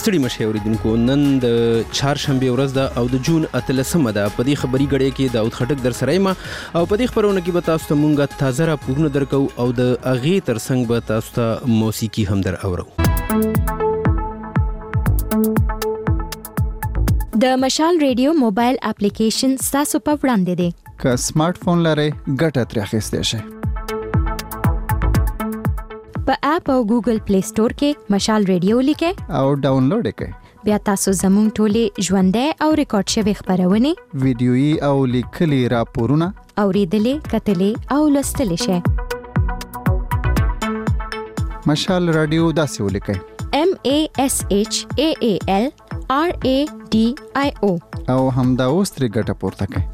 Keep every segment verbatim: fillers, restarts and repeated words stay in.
ستړي مشه اوریدونکو، نن د چهارشنبه ورځ ده او د جون اتلسمه ده. په دې خبري غړې کې داود خټک در سره یم او په دې خبرونه کې به تاسو ته مونږه تازه راپورونه درکو او د اغې ترڅنګ به تاسو ته موسیقي هم در اورو. د مشال ریډیو موبایل اپلیکیشن ستاسو په وړاندې دی. که سمارټ فون لرئ ګټه ترې اخیستی شئ. په اپ او ګوګل پلی سٹور کې مشال ریډیو لیکئ او ډاونلوډ یې کړئ. بیا تاسو زموږ ټولې ژوندۍ او ریکارډ شوي خپرونې، ویډیويي او لیکلي راپورونه اوریدلې، کتلې او لوستلی شئ. مشال رادیو داسې ولیکئ: M A S H A A L R A D I O او همدا اوس ترې ګټه پورته کړئ.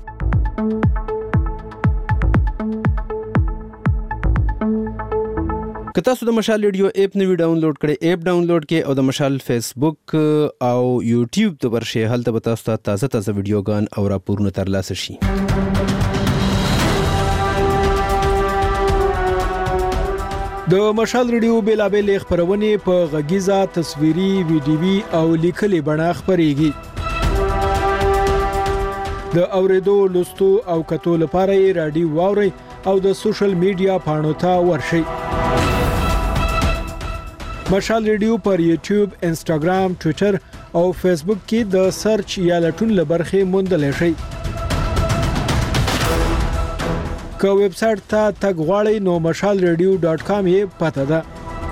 که تاسو د مشال ریډیو اپ نوی ډاونلوډ کړئ، اپ ډاونلوډ کړئ او د مشال فیسبوک او یوټیوب ته ورشئ، هلته به تاسو ته تازه تازه ویډیوګان او راپورونه ترلاسه شي. د مشال ریډیو بیلابېل خبرونه په غږیزه، تصویري، ویډیوي او لیکلي بڼه خبريږي. د اوریدو، لوستو او کتو لپاره یې رادیو واورئ او د سوشل میډیا پاڼو ته ورشئ. مشال ریډیو پر یوټیوب، انسټاګرام، ټوئیټر او فیسبوک کې د سرچ یا لټون لبرخې موندلی شئ. که ویب سایټ ته تګ غواړئ نو مشال ریډیو ډاټ کام یې پته ده.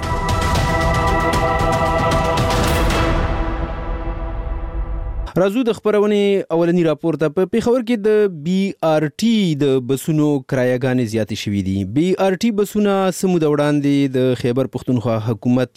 راځو د خبرونې اولنی راپور ته. په پیښور کې د بي آر ټي د بسونو کرایه‌ګانې زیاتې شوې دي. بي آر ټي بسونه سمود وړاندې د خیبر پښتونخوا حکومت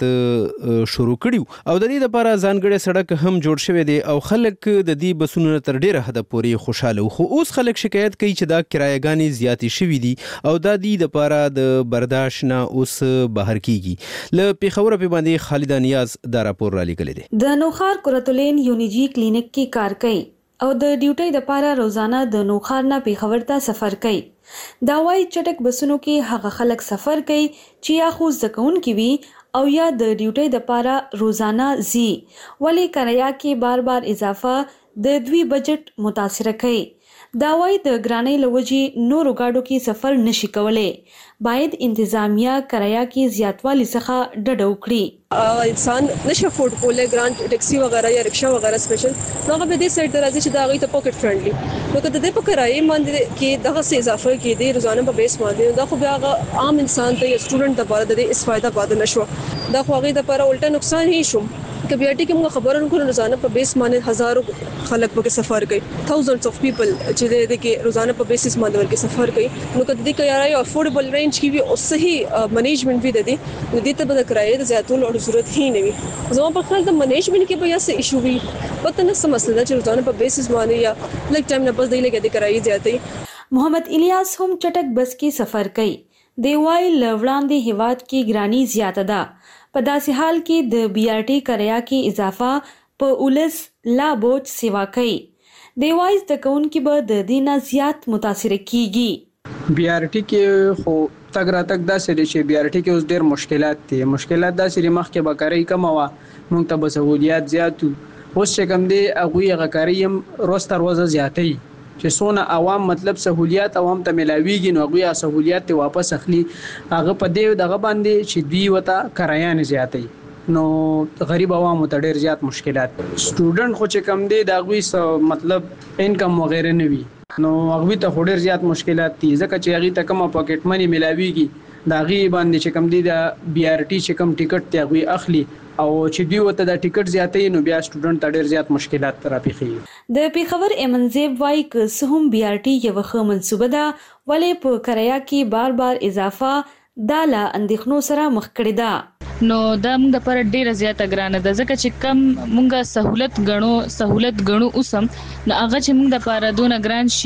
شروع کړیو او د دې لپاره ځانګړی سړک هم جوړ شوی دی او خلک د دې بسونو تر ډیره حد پورې خوشاله وو. خو اوس خلک شکایت کوي چې دا کرایه‌ګانې زیاتې شوې دي او دا د لپاره د برداشت نه اوس بهر کیږي. له پیښور په باندې خالد نیاز دا راپور را لګلې دی. د نوخار کورتولین یونیجی کلینیک کی کار کوي او د ډیوټي د پاره روزانه د نوخار نه پیښور ته سفر کوي. دا وايي چټک بسونو کې هغه خلک سفر کوي چې یا خو زکون کی وي او یا د ډیوټي د پاره روزانه زی، ولی کرایه کې بار بار اضافه د دوی بجټ متاثر کوي. دا وايي د ګرانۍ لوجي نورو گاډو کې سفر نشي کولای. باید انتظامیه کرایه کې زیاتوالی څخه ډډه وکړي. انسان نشه افورد کولای ګرانټ ټیکسي وغیرہ یا رکشا وغیرہ سپیشل نو هغه به دې سایت راځي چې دا غي ته پاکټ فرندلی نو کله دې په کرایه باندې کې دغه څه اضافه کې دې روزانه په بیس باندې دا خو بیا عام انسان ته یا سټوډنټ ته باندې دې اسفایده پاد نشو دا خو هغه د پر الټا نقصان هي شو. کبیاټي کې موږ خبرونه کوو روزانه په بیس باندې هزارو خلک په سفر کوي، thousands of people چې دې کې روزانه په بیسس باندې ورکه سفر کوي. نو کله دې کې یو افورډیبل رینج کې وي او صحیح منیجمنت وي د دې دې ته به کرایه د زیاتولو ضرورت هي نه وي. زموږ په خیال د منیجمنت کې به یا څه ایشو وي پته نه سم مسله چې روزانه په بیسس باندې یا لګ ټایم نه بس دی لګي د کرایه زیاتې. محمد الیاس هم چټک بس کې سفر کوي. دی وايي لوړاندې هیواد کې ګرانی زیاته ده. په داسې حال کې د بي آر ټي کرایه کې اضافه په اولس لا بوج سیوا کوي. دی وايي د کون کې به د دینه زیات متاثر کیږي. بي آر ټي کې خو تګ را تګ دا سړي چې بي آر ټي کې اوس ډېر مشکلات دي. مشکلات دا سړي مخ کې بکاري کم وا مونږ ته به سہولیات زیاتو. اوس چې کوم دی هغه غکاري هم روز تر ورځ زیاتې چې سونه عوام مطلب سہولیات عوام ته ملاويږي نو هغه سہولیات ته واپس اخلي. هغه په دې دغه باندې چې دوی وته کرایه نه زیاتې نو غریب عوام ته ډېر زیات مشکلات. سټوډنټ خو چې کم دی دا غوي مطلب انکم وغیرہ نه وي نو هغه ته ډېر زیات مشکلات دي ځکه چې هغه ته کومه پاکټ منی ملاويږي دا غي باندې چې کم دی دا بي آر ټي چې کم ټیکټ ته غوي اخلي او چې دوی وته دا ټیکټ زیاتې نو بیا سټوډنټ ته ډېر زیات مشکلات راپېښي. د پیښور ایمنزیب وايي ک سهم بي آر ټي یو ښه منصوبه ده ولې په کرایه کې بار بار اضافه داله اندېښنو سره مخ کړی ده. نو دا موږ د پر ډیره زیاته ګرانه ده ځکه چې کم موږ سہولت غنو سہولت غنو اوسم نو هغه چې موږ د پر دونه ګران شي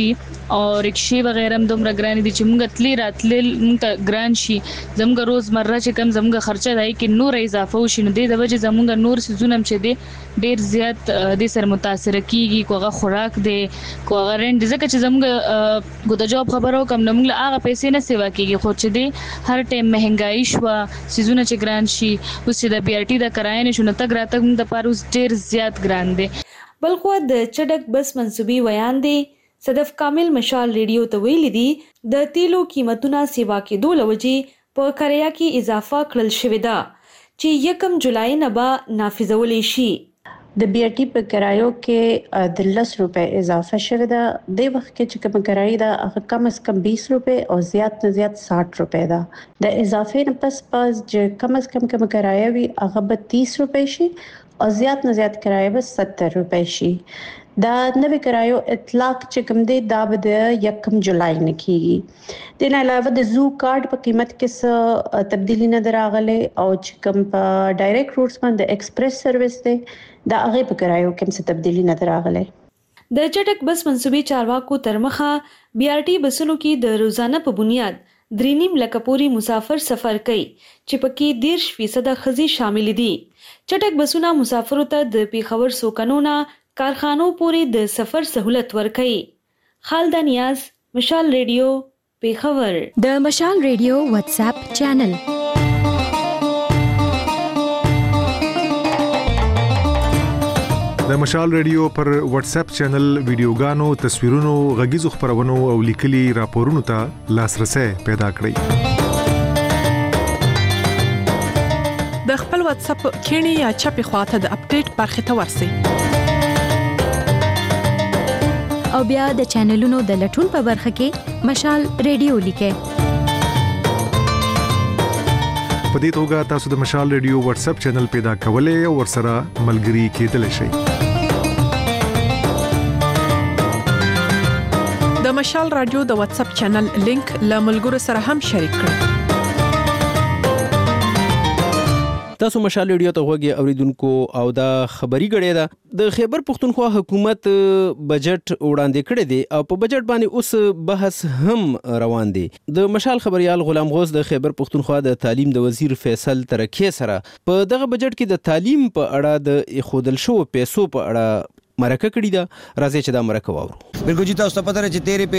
او رکشې وغیرہ هم دومره ګران دي چې موږ تللی راتلل موږ ګران شي زموږ روزمره چې کم زموږ خرچه دی کې نور اضافه وشي نو د وجه زموږ نور سيزونه چې دي ډیر زیات د سر متاثر کیږي کوغه خوراک دی کوغه رنت ځکه چې زموږ ګوت جواب خبرو کم نه موږ هغه پیسې نه سیوا کیږي خو چې دی هر ټیم مهنګای شو سيزونه چې ګران شي اوس چې د بي ار ټي د کرای نه شنو تک راتګ موږ د پاره اوس ډیر زیات ګران دی بلخو د چټک بس منسوبي ویان دی صدف کامل مشال ریډیو ته ویل دي د تیلو قیمتونه سیوا کېدو لوجې په کریا کې اضافه کړل شوې ده چې یکم جولای نه به نافذول شي د بي ار ټي په کرایو کې د لس روپے اضافه شوه ده د وخت کې چې کوم کرایي ده هغه کم از کم بیس روپے او زیات نه زیات ساठ روپے ده د اضافه نه پس پس چې کم از کم کوم کرایه وي هغه به تیس روپے شي او زیات نه زیات کرایه به ستر روپے شي دا نوې کرایو اطلاق چې کوم دی دا به د یکم جولای نه کیږي د نه علاوه د زو کارت په قیمت کې څه تبدیلی نه دراغله او چې کوم په ډایرکټ روټس باندې ایکسپریس سرویس دی دا هغه په کرایو کې څه تبدیلی نه دراغله د چټک بس منسوبي چارواکو ترمخه بي ار ټي بسونو کې د روزانه په بنیاد درینیم لکه پوری مسافر سفر کوي چې پکې دیرش فیصد خزي شامل دي چټک بسونه مسافرو ته د پیښور سوکنونه کارخانو پورې د سفر سہولت ورکړي خالد نیاز مشال ریډیو پیښور د مشال ریډیو واتس اپ چینل د مشال ریډیو پر واتس اپ چینل ویډیوګانو تصویرونو غږیزو خبرونو او لیکلي راپورونو ته لاسرسي پیدا کړئ د خپل واتس اپ کینی یا چپی خواته د اپډیټ برخه ته ورسئ او بیا د چینلونو د لټون په برخه کې مشال ریډیو لیکه په دې توګه تاسو د مشال ریډیو واتس اپ چینل پیدا کولای او ورسره ملګري کېدلی شئ د مشال رادیو د واتس اپ چینل لینک له ملګرو سره هم شریک کړئ تاسو مشال ریډیو ته غوږی اوریدونکو او دا خبري غړې ده د خیبر پختونخوا حکومت بجټ وړاندې کړی دی او په بجټ باندې اوس بحث هم روان دی د مشال خبريال غلام غوث د خیبر پختونخوا د تعلیم د وزیر فیصل ترکی سره په دغه بجټ کې د تعلیم په اړه د خودل شو پیسو په اړه مرکه کړی ده راځي چې دا مرکه واورو بالکل جی تاسو ته پته راځي تیرې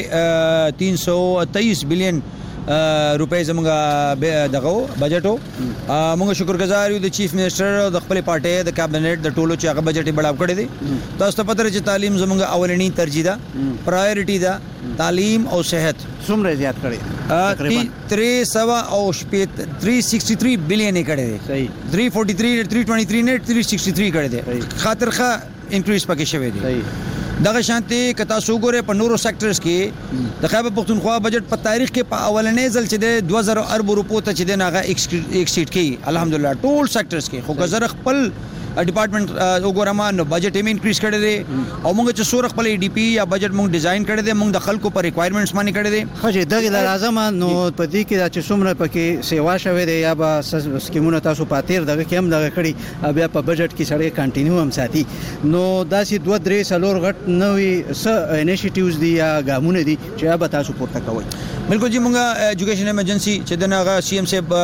پیری تین سو تیئیس بلین روپے زمونږه دغه بجټو موږ شکرګزار یو د چیف منسٹر او د خپل پارټي د کابینټ د ټولو چې هغه بجټ بڑاو کړی دی تاسو ته پته راځي تعلیم زمونږه اولنی ترجیح ده پرایورټي ده تعلیم او صحت څومره زیات کړی تقریبا تhree سوا او شپږ three sixty-three بلین کړی دی صحیح three forty-three three twenty-three نه three sixty-three کړی دی خاطرخه انکریز پکې شوی دی صحیح دغه شانتي کتا سوګوره په نورو سېکټرز کې د خیبر پختونخوا بجټ په تاریخ کې په اولنې ځل چې د two thousand ارب روپو ته چې د ناغه ایکسیډ کی الحمدلله ټول سېکټرز کې خو غزر خپل ډپارټمنټ وګورم نو بجټ یې انکریز کړی دی او موږ چې سور خپل ډي پی یا بجټ موږ ډیزاین کړی دی موږ د خلکو پر ریکوایرمنټس باندې کړی دی خو چې دغه لازم نو په دې کې چې څومره پکې سیوا شوه دی یا به سکیمونه تاسو پاتیر دغه کې هم دغه کړی بیا په بجټ کې سړی کنټینیو هم ساتي نو داسې دوه درې سلور غټ نوې س انیشیټیوز دي یا ګامونه دي چې به تاسو پورته کوئ بالکل جی موږ ایجوکیشن ایمرجنسي چې دغه سی ام صاحب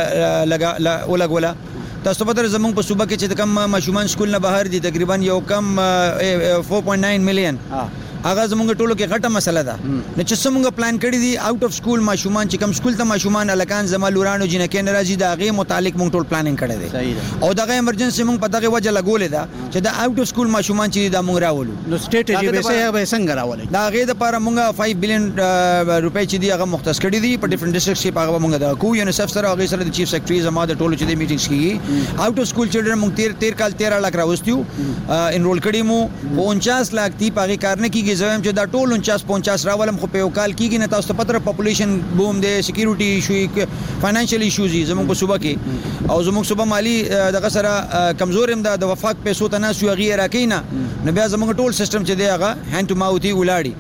لگا ولګولا تاسو په تر زمونږ په صوبه کې چې کم ماشومان سکول نه بهر دي تقریبا یو کم four point nine مليون هغه زمونږ ټولو کې غټه مسله ده نو چې څنګه پلان کړی دي اوټ اف سکول ماشومان چې کم سکول ته ماشومان الکان زمالورانو جنکه ناراضي دا غي متعلق مونږ ټول پلانینګ کړی دی او دغه ایمرجنسي مونږ په دغه وجه لګولې ده چې دا اوټ اف سکول ماشومان چې دا مونږ راولو نو سټریټجی به څه به څنګه راولې دا غي د لپاره مونږ five بلین روپے چې دی هغه مختص کړی دي په ډیفرنٹ ډیسټریکټ کې هغه مونږ د کو یونیسف سره هغه سره د چیف سیکریټری زما د ټولو چې د میټینګز کیږي اوټ اف سکول چلډرن مونږ تیر تیر کال thirteen لک راوستیو انرول کړی مو fifty لک دی پاګه کارنه کیږي زویم چې دا ټول uncas پنچاس راولم خو په وکال کیږي نه تاسو ته پتر پاپولیشن بوم دی سکیورټي ایشو فاینانشل ایشوز زموږ په صوبه کې او زموږ صوبه مالی دغه سره کمزور هم د وفاق پیسو ته نه سو غیر راکینا نو بیا زموږ ټول سیستم چې دی هغه هاند ټو ماوث ولاړی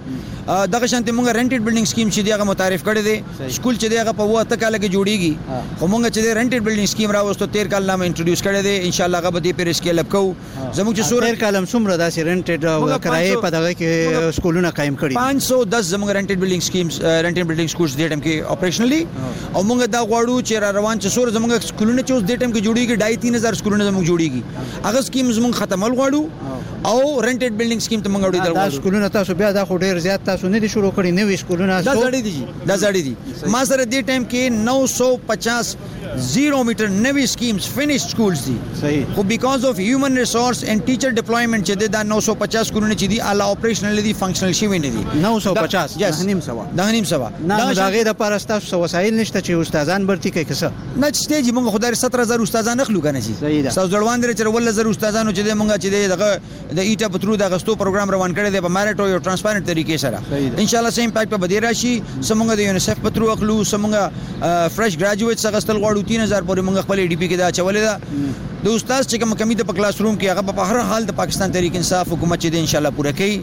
دغه شانتي موږ رینټډ بلډینګ سکیم چې دی هغه متعارف کړی دی سکول چې دی هغه په وخت کال کې جوړیږي خو موږ چې دی رینټډ بلډینګ سکیم راوستو تیر کال نامه انټروډیوس کړی دی ان شاء الله هغه به دې پر اسکیل اپ کوو زموږ چې سور تیر کال هم څومره داسې رینټډ او کرایه په دغه کې سکولونه قائم کړي پانچ سو دس زموږ رینټډ بلډینګ سکیمز رینټډ بلډینګ سکولز دې ټیم کې اپریشنلی او موږ دا غواړو چې را روان چې سور زموږ سکولونه چې اوس دې ټیم کې جوړیږي ډای تین هزار سکولونه زموږ جوړیږي هغه سکیم زموږ ختمول غواړو او رینټډ بلډینګ سکیم ته موږ وړي دا سکولونه تاسو بیا دا خو ډیر زیات تاسو نه دي شروع کړی نوې سکولونه دا زړې دي دا زړې دي ما سره دې ټایم کې نو سو پچاس زیرو میټر نوې سکیمز فینیش سکولز دي صحیح خو بیکاز اف هیومن ریسورس اینڈ ټیچر ډیپلویمنٹ چې دا نو سو پچاس سکولونه چې دي اعلی اپریشنل دي فنکشنل شي نه دي نو سو پچاس نه نیم سوا دا نیم سوا دا غیر د پاره تاسو وسایل نشته چې استادان برتي کوي کسه نه چې دی موږ خدای ستر هزار استادان اخلو کنه شي تاسو ځړوان درې چې ول زر استادانو چې موږ چې دغه د ایټا پترو د غستو پروګرام روان کړی دی په میریټ او ترانسپیرنت طریقې سره ان شاء الله سیم امپیکټ په بدی راشي سمونږ د یونیسف پترو اخلو سمونږ فرش ګریجویټس غستل غواړو تین هزار پورې موږ خپل ډي پی کې دا چولې ده د استاد چې کوم کمی د کلاس روم کې هغه په هر حال د پاکستان تحریک انصاف حکومت چې ان شاء الله پوره کوي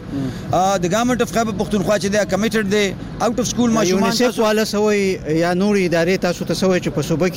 د ګورنمنت اف خیبر پختونخوا چې دا کمیټډ دی اوټ اف سکول ماشومان یونیسف والا سوي یا نور ادارې تاسو ته سوي چې په صوبه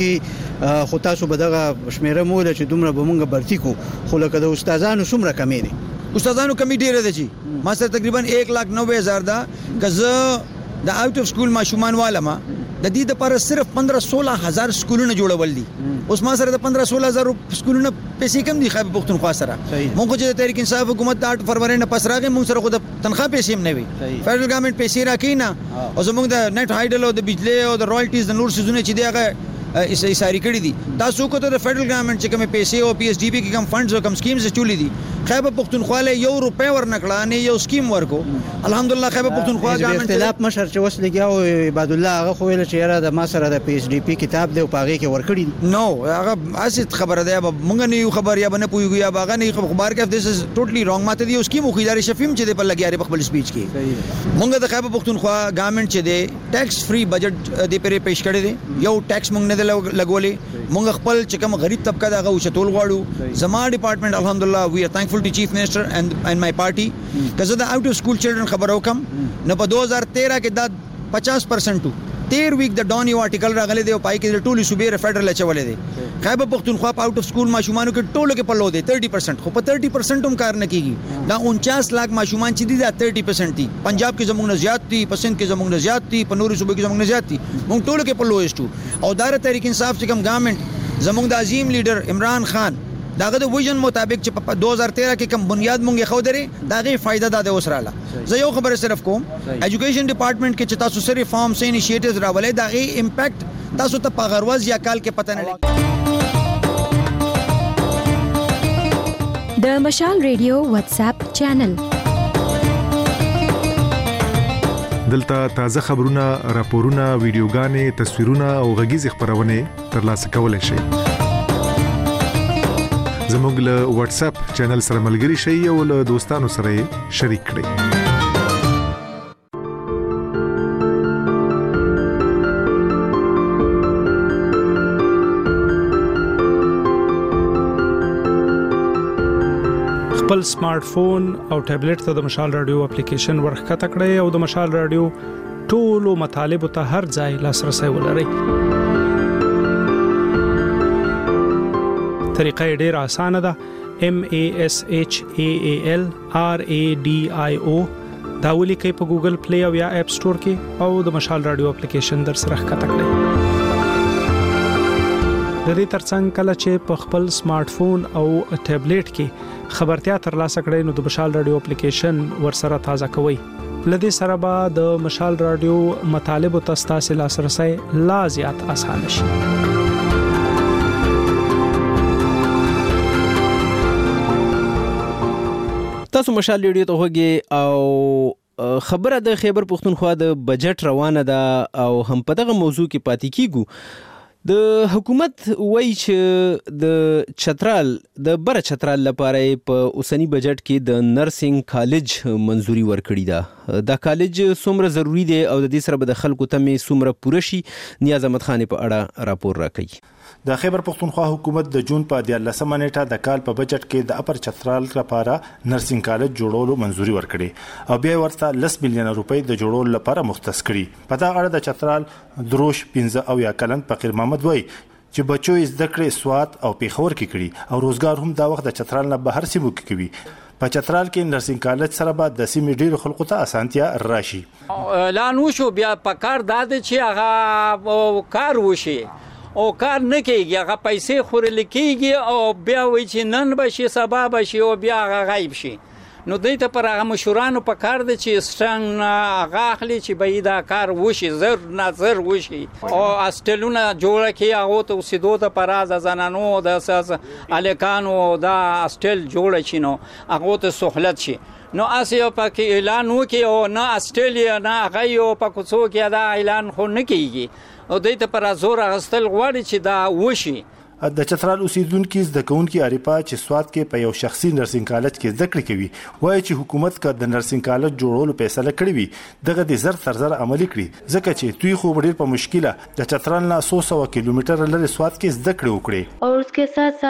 کې خو تاسو بدغه شمیره مول چې دومره به مونږ برتی کو خو لکه د استادانو څومره کمی دي استادانو کمی ډیره ده چې ما سره تقریبا یک لاک نوے هزار دا کزه د اوټ اف سکول ماشومان والا ما د دې لپاره صرف پندرہ سولہ هزار سکولونه جوړول دي اوس ما سره د پندرہ سولہ هزار سکولونه پیسې کم دي خیبر پختونخوا سره موږ چې د تحریک انصاف حکومت د اټ فروری نه پس راغی موږ سره خو د تنخواه پیسې هم نه وي فدرل ګورنمنت پیسې راکې نه او زموږ د نت هایډل او د بجلی او د رایلټیز د نور سيزونه چې دی هغه اساری کړی دي تاسو کو ته د فدرل ګورنمنت چې کوم پیسې او پی ایس ډي پی کې کوم فندز او کوم سکیمز چولې دي خیبر پختونخوا له یو روپے ورنکړه نه یو سکیم ورکو الحمدلله خیبر پختونخوا ګورنمنت اختلاف مشر چې وس لګیا او عباد الله هغه خو ویل چې یاره د ما سره د پی ایس ډي پی کتاب دی او پاغه کې ورکړی نو هغه اسید خبره ده مونږ نه یو خبر یا بنه پویږي یا باغه نه خبر کې دیس از ټوټلی رانګ ماته دی اوس کې مخیدار شفیم چې په لګیاري په خپل سپیچ کې مونږ د خیبر پختونخوا ګورنمنت چې دی ټیکس فری بجټ دی پرې پیش کړی دی یو ټیکس مونږ نه لګولې مونږ خپل چې کوم غریب طبقه دغه او چتول غواړو زما ډپارټمنټ الحمدلله وی ار تھینکفul ټو چیف منسٹر and and my party کزه د اوټ اف سکول چلډرن خبر وکم نو په دو هزار تیرہ کې دا پچاس پرسنٹ تیر ویک د ډون یو آرټیکل راغلی دی او پای کې د ټولي صوبې فدرل چولې دی خیبر پختونخوا په اوټ اف سکول ماشومانو کې ټولو کې پلو دی تیرٹی پرسنٹ خو په تیرٹی پرسنٹ هم کار نه کیږي دا انچاس لاکھ ماشومان چې دي دا تیرٹی پرسنٹ دي پنجاب کې زموږ نه زیات دي پسند کې زموږ نه زیات دي په نورو صوبې کې زموږ نه زیات دي موږ ټولو کې پلو استو او دار تحریک انصاف چې کوم ګورنمنت زموږ د عظیم لیډر عمران خان داغه د ویژن مطابق چې په دو هزار تیرہ کې کوم بنیاد مونږه خو درې داغه فائدہ ده اوسراله زه یو خبره صرف کوم ایجوکیشن ډپارټمنٹ کې چې تاسو سره فارم سه انیشیټیوز راولې داغه امپیکټ تاسو ته په غرواز یا کال کې پته نه لګي د مشال ریډیو واتس اپ چینل دلته تازه خبرونه راپورونه ویډیوګانې تصویرونه او غږیز خبرونه ترلاسه کولای شئ زموږ له واتس اپ چینل سره ملګري شئ او له دوستانو سره شریک کړئ خپل سمارټ فون او ټابلیټ ته د مشال رادیو اپلیکیشن ورخته کړئ او د مشال رادیو ټولو مطالبه ته هر ځای لاسرسي ولرئ طریقه ډیر اسانه ده M A S H A A L R A D I O دا ولیکئ په ګوګل پلی او یا اپ سٹور کې او د مشال رادیو اپلیکیشن در سره ښکته کړئ د دې ترڅنګ کله چې په خپل سمارټ فون او ټابلیټ کې خبرتیا ترلاسه کړئ نو د مشال رادیو اپلیکیشن ور سره تازه کوئ لدې سره به د مشال رادیو مطالب او تاسو لاسرسي لا زیات اسانه شي تاسو مشال ریډیو ته وګورئ او خبره د خیبر پختونخوا د بجټ روانه ده او هم په دغه موضوع کې پاتې کیږو د حکومت وایي چې د چترال د بر چترال لپاره په اوسنی بجټ کې د نرسنګ کالج منځوري ورکړی ده. دا کالج څومره ضروری دی او د دې سره به د خلکو تمې څومره پوره شي؟ نیاز احمد خان په اړه راپور راکړي. د خیبر پختونخوا حکومت د جون په دیارلسمه نیټه د کال په بجټ کې د اپر چترال لپاره نرسنګ کالج جوړولو منځوري ورکړي او بیا ورته لس میلیون روپۍ د جوړولو لپاره مختص کړي. په دا اړه د چترال دروش پنځه او یا کلن فقیر محمد وای چې بچو زده کړې سوات او پیښور کې کړي او روزګار هم دا وخت د چترال نه بهر سیمو کې کوي. په چترال کې نرسنګ کالج سره به د سیمې ډیرو خلکو ته اسانتیا راشي. اعلان وشو بیا په کار داد چې هغه کار وشي او کار نه کیږي، هغه پیسې خورل کیږي او بیا وایي چې نن بشي سبا بشي او بیا هغه غایب شي. نو دې ته پر هغه مشورانو په کار دي چې ستنګ هغه اخلي چې به دا کار وشي، زر نه زر وشي او استلونه جوړه کی هغه ته اوسېدو ته پراز زنانو د اساس الکانو دا استل جوړه شي نو هغه ته سہولت شي. نو اسیا پکې اعلان وکي او نه استرالیا نه غيو په کوڅو کې دا اعلان خو نه کیږي او دې ته پر زور غستل غواړي چې دا وشي. د چترال اوسیدونکو زده کوونکي اړیپا چې سواد کې په یو شخصي نرسنګ کالج کې زده کړې کوي وایي چې حکومت کا د نرسنګ کالج جوړولو فیصله کړې وي دغه د زر تر زر عملي کړي ځکه چې دوی خو ډېر په مشکله د چترال نه سو سو کیلومتر لري سواد کې زده کړې وکړي اور उसके साथ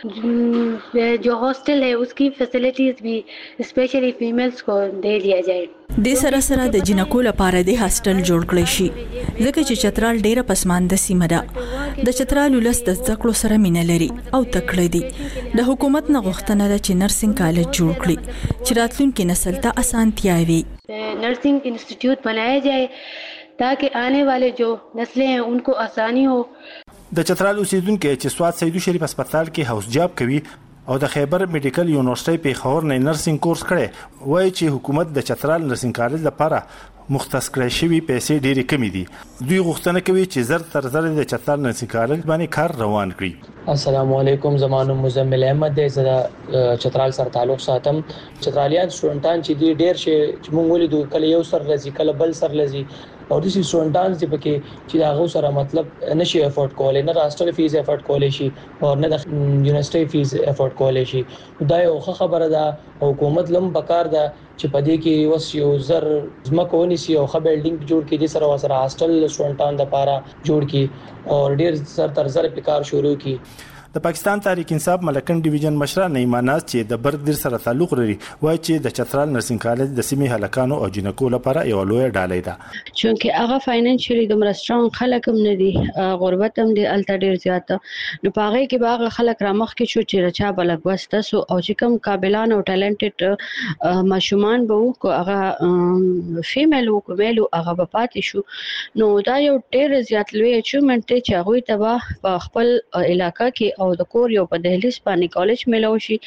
साथ जो हॉस्टल है उसकी फैसिलिटीज भी specially females को दे दिया जाए. د سره سره د جنکو لپاره د هاستل جوړ کړی شي ځکه چې چترال ډیره پسمانده سیمه ده. د چترال ولس د زده کړو سره مینه لري او تکړه دي. د حکومت نه غوښتنه ده چې نرسنګ کالج جوړ کړي چې راتلونکي نسل ته اسانتیا وي. नर्सिंग इंस्टीट्यूट बनाया जाए ताकि आने वाले जो नस्लें हैं उनको आसानी हो. د چترال اوسیدونکو چې سواد سیدو شریف هسپتال کې هاوس جاب کوي او د خیبر میډیکل یونیورسيټي په خور نه نرسنګ کورس کړي وایي چې حکومت د چترال نرسنګ کالج لپاره مختص کړی شوی پیسې ډېرې کمی دي. دوی غوښتنه کوي چې زر تر زر د چترال نرسنګ کالج باندې کار روان کړي. السلام علیکم، زمانو مزمل احمد دی، زه چترال سره تعلق ساتم. چترالیان سټوډنټان چې دی ډېر شي چې موږ ولیدو کله یو سر لذي کله بل سر لذي او د سټوډنټان چې پکې چې هغه سره مطلب نشي افورد کولای، نه هاستل فیس افورد کولای شي او نه د یونیورسيټي فیس افورد کولای شي. دا یو خبره ده. حکومت لم بکار ده چې پدې کې وس یو زر زمکونی سی او خبر بلډینګ جوړ کړي سره وسره هاستل سټوډنټان د پاره جوړ کړي او ډیر سر تر زر په کار شروع کړي. د پاکستان تحریک انصاف ملکن ډیویژن مشره نعیمه ناز چې د بردر سره تعلق لري وایي چې د چترال نرسنګ کالج د سیمې هلکانو او جنکو لپاره یو لوی ډالۍ ده چې هغه فاینانشلی دومره سترونګ خلک هم نه دي، غربت هم دي الته ډیر زیات. نو پاره کې باغ خلک رامخ کې شو چې رچا بلګ وسته او چې کوم قابلان او ټالنټډ ماشومان به کو هغه فیمیل او کومیل هغه په پاتې شو. نو دا یو ډیر زیات لوی اچیومنت چې هغه ته په خپل علاقہ کې او د کور یو په دهلیز باندې کالج ملو شي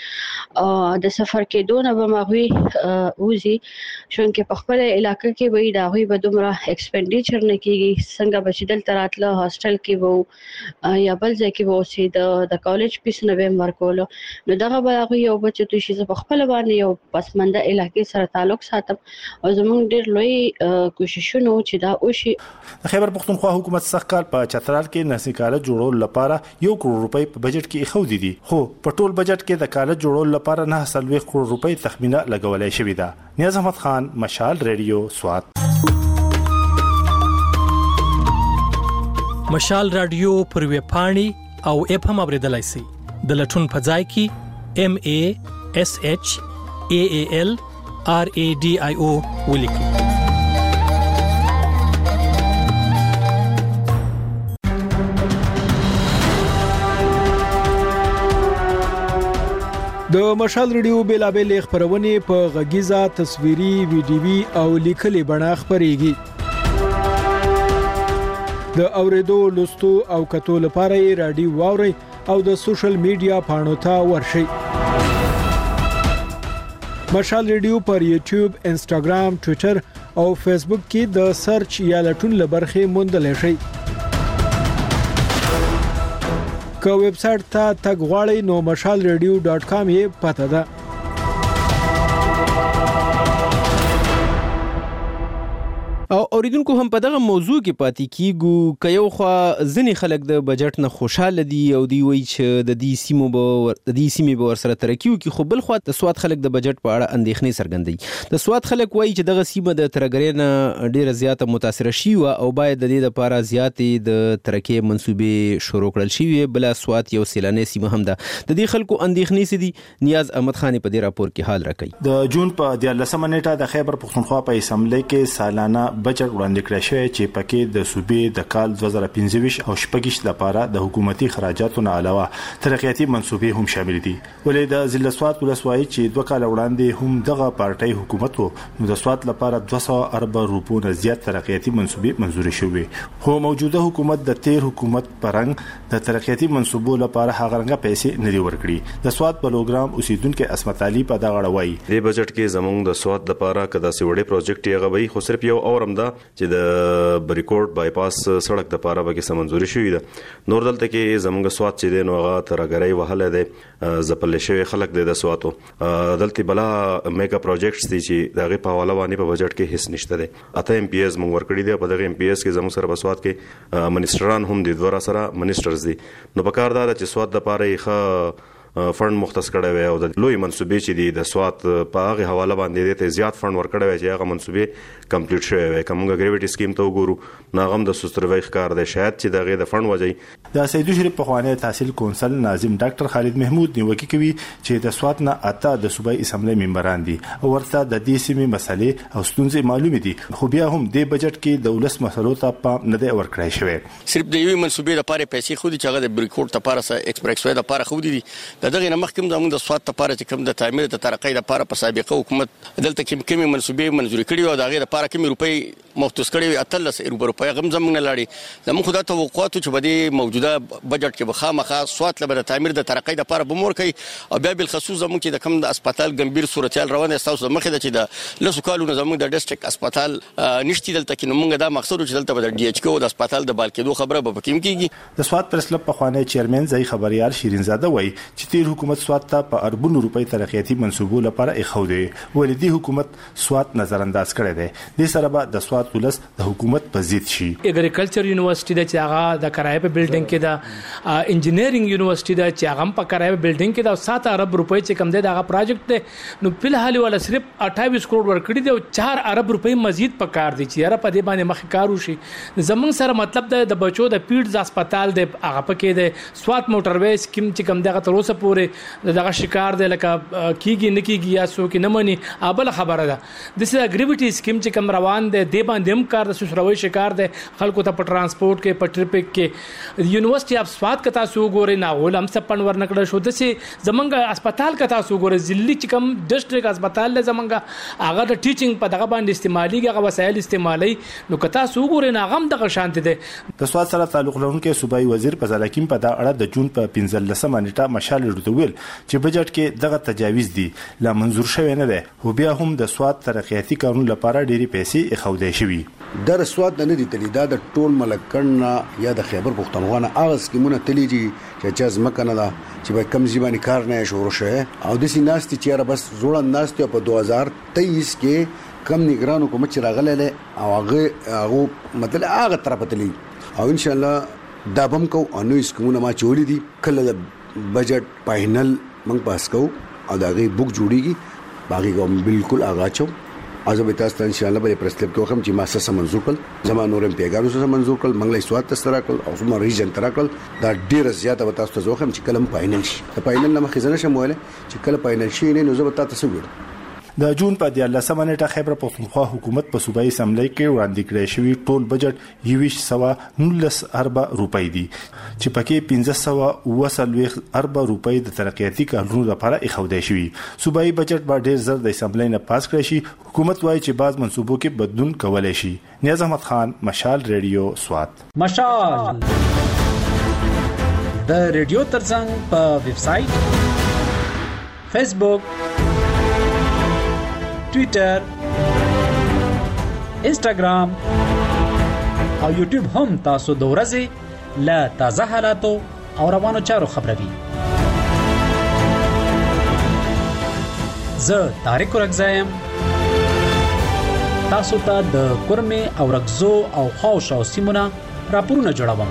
د سفر کې دونه به مغوي اوزي شونکه په خپل علاقې کې وي دا غوي به دومره ایکسپنډیچر نه کیږي څنګه بچیدل تراتله هاستل کې وو یا بل ځای کې وو سي د د کالج پیس نه به ورکول. نو دغه به غوي یو بچ ته شي په خپل باندې یو پسمنده علاقې سره تعلق ساتم او زموږ ډیر لوی کوششونه چې دا وشي. خیبر پختونخوا حکومت سخت کال په چترال کې نرسنګ کالج جوړول لپاره یو کروڑ روپۍ په بجټ کې خو دي خو په ټول بجټ کې د کالج جوړول لپاره نه سلوي کروڑ روپۍ تخمینه لګولای شوې ده. نیاز احمد خان، مشال ریډیو، سوات. مشال رادیو پر ویب پاڼې او اپ هم اوریدلای شئ. د لټون په ځای کې ام ا اس اچ ا ا ال ار ا ډي آی او ولیکئ. د مشال ریډیو بیلابل خبرونه په غږیزه تصویري ویډیوي او لیکلي بڼه خبريږي. د اوریدو لوستو او کتو لپاره رادیو واوري او د سوشل میډیا پاڼو ته ورشئ. مشال ریډیو پر یوټیوب، انسټاګرام، ټوئیټر او فیسبوک کې د سرچ یا لټون لبرخه موندل شئ. که ویب سټ ته تګ غواړئ نو مشال ریډیو ډاٹ کام یې پته ده. او اوریدونکو هم په دغه موضوع کې پاتې کیږو که یو خوا ځینې خلک د بجټ نه خوشاله دي او دی وایي چې د دې سیمو به د دې سیمې به ورسره ترقي وکړي، خو بل خوا د سواد خلک د بجټ په اړه اندېښنې څرګندوي. د سواد خلک وایي چې دغه سیمه د ترهګرۍ نه ډېره زیاته متاثره شوې وه او باید د دې لپاره زیاتې د ترقۍ منصوبې شروع کړل شوې. بله سواد یو سیلانۍ سیمه هم ده. د دې خلکو اندېښنې څه دي؟ نیاز احمد خان په دې راپور کې حال راکوي. د جون په دیارلسمه نیټه د خیبر پښتونخوا په اسمبلی کې سالانه بجټ وړاندې کړی شوی چې پکې د صوبې د کال دوه زره پنځه ویشت او شپږ لپاره د حکومتي خراجاتو نه علاوه ترقیاتي منصوبې هم شامل دي. ولې د ضلع سواد ولسوالۍ چې دوه کال وړاندې هم دغه پارټۍ حکومت وو، نو د سواد لپاره دوه سوه ارب روپو نه زیات ترقیاتي منصوبې منزور شوې، خو موجوده حکومت د تیر حکومت پرنګ د ترقیاتي منصوبو لپاره هغه رنګه پیسې نه دی ورکړي. د سواد پروګرام اوسیدونکو اسمت علي په دغه اړه وایي د بجټ کې زموږ د سواد لپاره کدا سي وړي پروجیکټ یې غوي، خو صرف یو اورم ده چې د بریکورډ بایپاس سړک د لپاره به کې منزوري شوې ده. نور دلته کې زموږ سواد چې دی نو هغه ترګرای وهله ده زپل شوی خلک د سواتو دلته بلا میگا پروجیکټس دي چې دغه په حواله باندې په بجټ کې هیڅ نشته دي. اته ایم پی ایس موږ ورکړي دي، په دغه ایم پی ایس کې زموږ سره په سواد کې منیسټران هم دي، دوه سره منیسټرز دي. نو په کار دا چې سواد د لپاره ښه فند مختص کړی وي او د لوی منصوبې چې دي د سواد په هغه حواله باندې ته زیات فند ورکړی وي چې هغه منصوبې کمپلیټ شوی وي. کومه ګریویټي سکیم ته وګورو ناغم د سستروي ښکار دی شاید چې دغه د فند وځي. د سیدو شریف په خوانه تحصیل کونسل ناظم ډاکټر خالد محمود نیوکه کوي چې د سواد نه اته د صوبایي اسمبلی ممبران دي او ورته د دې سیمې مسلې او ستونزې معلومې دي، خو بیا هم د بجټ کې د ولس مسلو ته پام نه دی ورکړی شوی. صرف د یوې منصوبې لپاره پیسې خو دي چې هغه د بریکورډ لپاره ایکسپریس وې لپاره خو دي. دغه نه مخکې زموږ د سواد لپاره چې کوم د تعمیر د ترقۍ لپاره په سابقه حکومت دلته کې کومې منصوبې منزوري کړې او دغه لپاره کومې روپۍ مختص کړې وي اتلس روپۍ غم زموږ نه لاړې. زموږ خدای توقعات چې بده موجوده بجټ کې بخامخه سواد لپاره د تعمیر د ترقۍ لپاره بمور کوي او بیا بل خصوص زموږ چې د کوم د هسپتال ګمبیر صورتحال روان است تاسو مخې د چې د لسو کالونو زموږ د ډیسټریکټ هسپتال نشتی دلته کې نو موږ دا مقصد چې دلته د ډي ایچ کو د هسپتال د بالکېدو خبره به پکې کیږي. د سواد پریس کلب په خوانه چیرمن ځای خبريال شیرین زاده وایي چې تیر حکومت سواد ته په اربونو روپۍ ترقیاتي منصوبو لپاره اخودي، ولې د حکومت سواد نظر انداز کړی دی. د سره به د سواد ولس د حکومت په ضد شي. اګریکلچر یونیورسيټي د چاغه د کرایه په بلډینګ کې د انجینیرینګ یونیورسيټي د چاغه په کرایه په بلډینګ کې د سات ارب روپۍ چې کم دی دغه پروجیکټ دی نو په حال ولا صرف اٹھائیس کروڑ ورکړي دی او چار ارب روپۍ مزید په کار دي چې را په دې باندې مخ کار وشي. زمونږ سره مطلب د بچو د پیډز هسپتال د هغه پکې د سواد موټروي سکیم چې کم دغه تر اوسه پورې دغه شکار دی لکه کیږي نه کیږي یا سو کې نه مني ابل خبره ده. د سې اګریویټي سکیم چې کم روان دی د باندې هم کار د سوسروي شکار دی خلکو ته په ترانسپورت کې په ټریفیک کې یونیورسيټي اف سواد کتا سو ګوري نه ول هم سپن ورنکړه شو د سې زمونږ هسپتال کتا سو ګوري ځلې چې کم ډیسټریکټ هسپتال له زمونږ هغه د ټیچینګ په دغه باندې استعمالي هغه وسایل استعمالي نو کتا سو ګوري نه غم دغه شانت دي. د سواد سره تعلق لرونکي صوبایي وزیر فضل حکیم په دا اړه د جون په پنځلسمه نیټه مشال ورتویل چې بجټ کې دغه تجاویز دي لا منظور شوی نه ده، خو بیا هم د سواد ترقیاتي قانون لپاره ډېری پیسې اخودای شوی. در سواد نه دي تلی دا د ټول ملکن یا د خیبر پښتونخوا نه اغاز کیمونه تلی دي چې چاز مکنه دا چې به کم ځبانی کار نه شروع شوه او د سیناستي چیرې بس زوړ ناستي په دوه هزار تیئیس کې کم نگران حکومت چې راغله او هغه هغه مطلب هغه طرف تلی او ان شاء الله دا بم کو انو اسکمونه ما چولی دي کله د بجټ فائنل موږ پاس کو او دا غي بوک جوړیږي باقي کوم بالکل آغا چو ازو به تاسو ان شاء الله به پرسلب کې کوم چې ماسه منظور کړ زما نورم پیغامو سره منظور کړ منګلې سواد تسرا کړ او سم ریجن ترا کړ دا ډیر زیاته وتا تاسو زه کوم چې کلم فائنل شي د فائنل نه مخې زنه شموله چې کله فائنل شي نه نو زه به تاسو وګورم. د جون په دیارلسمه نیټه خیبر پښتونخوا حکومت په صوبایي اسمبلی کې وړاندې کړی شوی ټول بجټ یویش سوا نولس ارب روپۍ دي چې پکې پنځه سوا وسلويخ ارب روپۍ د ترقیاتي قانون لپاره اخودای شوی. صوبایي بجټ به ډیر زر د اسمبلی نه پاس کړی شي. حکومت وایي چې بعض منصوبو کې بدلون کولای شي. نیاز احمد خان، مشال ریډیو سواد. مشال د ریډیو ترڅنګ په ویب سټ، فیسبوک، ټویټر، انسټاګرام او یوټیوب هم تاسو د ورځې له تازه حالاتو او روانو چارو خبروي. زه طارق رګزایم تاسو ته د کورمه او رغزو او خاوشو سیمونه راپورونه جوړوم.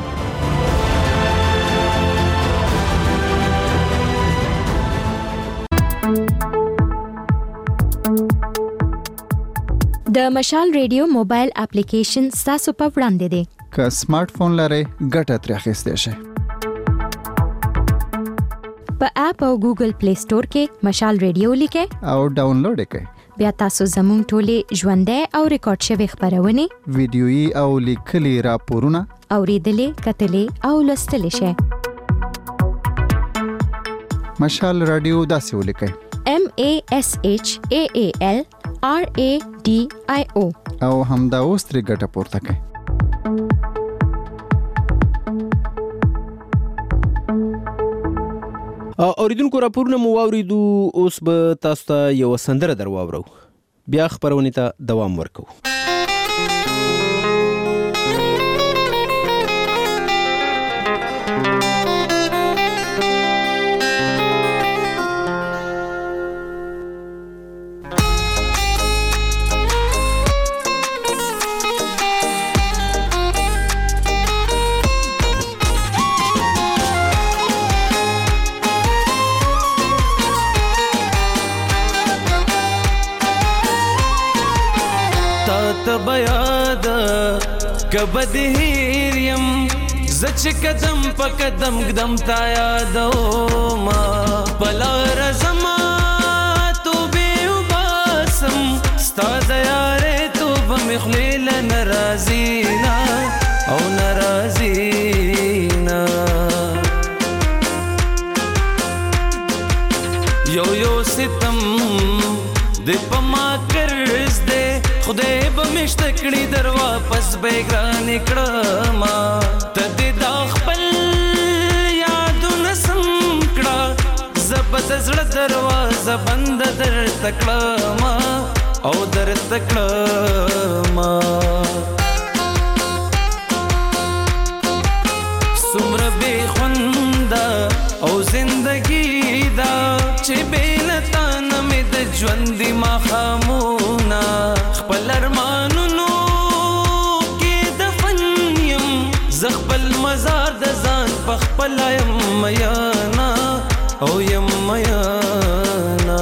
د مشال ریډیو موبایل اپلیکیشن تاسو په وړاندې دی. که سمارټ فون لرئ ګټه ترې اخیستئ شئ. په اپ او ګوګل پلی سٹور کې مشال ریډیو لیکئ او ډاونلوډ یې کړئ. بیا تاسو زموږ ټولې ژوندۍ او ریکارډ شوی خبرونه، ویډیويي او لیکلي راپورونه اوریدلې، کتلې او لوستلې شئ. مشال رادیو داسې ولیکئ: M A S H A A L R A D I O او همدا اوس ترې ګټه پورته کړئ. اوریدونکو راپورونه مو واوریدو، اوس به تاسو ته یو سندره درواورو، بیا خبرونه ته دوام ورکو. بیاد کبد هیریم زچ قدم په قدم قدم تا یادو ما بلا رزما تو به وباسم ستاد یاره تو بمخلیل ناراضینا او ناراضینا یو یو ستم د پما کرز دے خدای به مشتکړي در واپس بیگران کړما تدې دا خپل یادونه سم کړه زبد زړه دروازه بند در تکړما او در تکړما سمره به خوندا او زندگی دا چې بینتا نمې د ژوند ما خامونا خپل ارمانونو کې دفن یم زخپل مزار د ځان په خپل یم میانا او یم میانا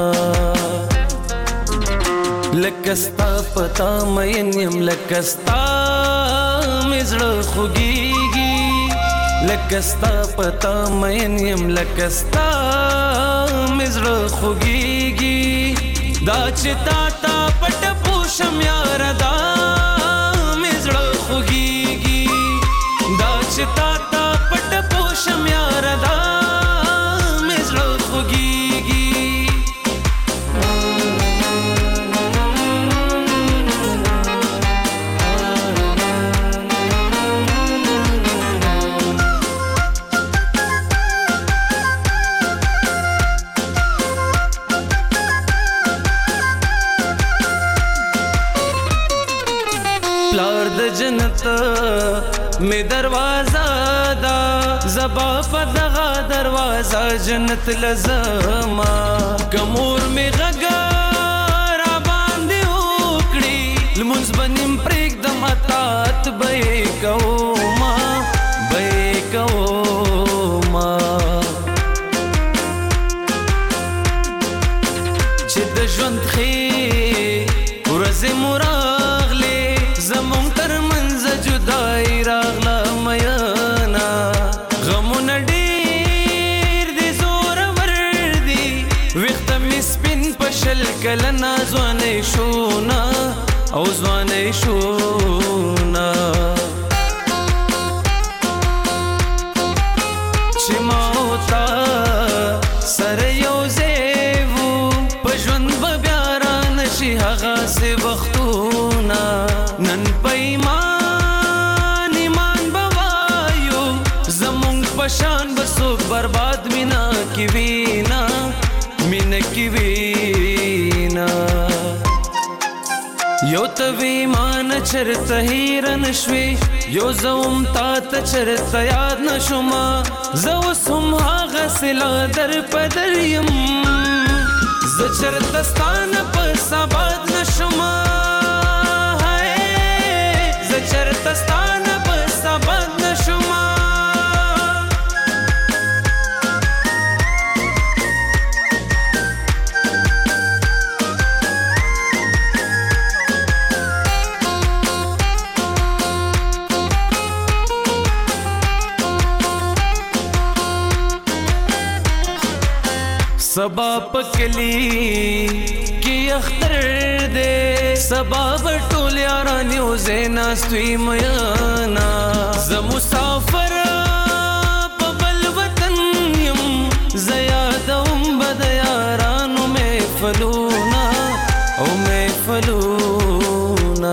لکستا پتا مین یم لکستا مزړه خوږیږي لکستا پتا مین یم لکستا مزړه خوږیږي دا چې تا تا پټ پوشم یار دا مزړه خوږیږي دا چې تا تا پټ پوشم یار دا مزړه خوږیږي جنت میں دروازہ دا زبا فدغا دروازہ جنت لزما کمور میں غگا را باندې وکړي لمونځ بنیم پرېږ دم اطاعت به یې کوما به یې کوما چې د ژوند ښې ورځې مو راغلې زمونږ تر منځ جدای راغله میانا غمونه ډېر دي زورور دي ویښته مې سپین په شل کلنه ځوانۍ شونا او ځوانۍ شونا چې ما او تا سره یو ځای وو په ژوند به بیا رانشي هغسې وختونه نن په ایمان ایمان بوایو زمونږ په شان به څوک برباد مینا کې وینا مینا کې وینا یو ته ویمان چرته هیر نشوي یو زوم تا ته چرته یاد نشوما زه اوس هم هغسې لا در په در یم زه چرته ستا نه په سباد نشوما सबा पकली की अख्तर दे सबा बटोल यारानी उज़ेना स्वी मयाना ज मुसाफर पबल वतन यम ज़यादम बद यारानु में फलूना ओ में फलूना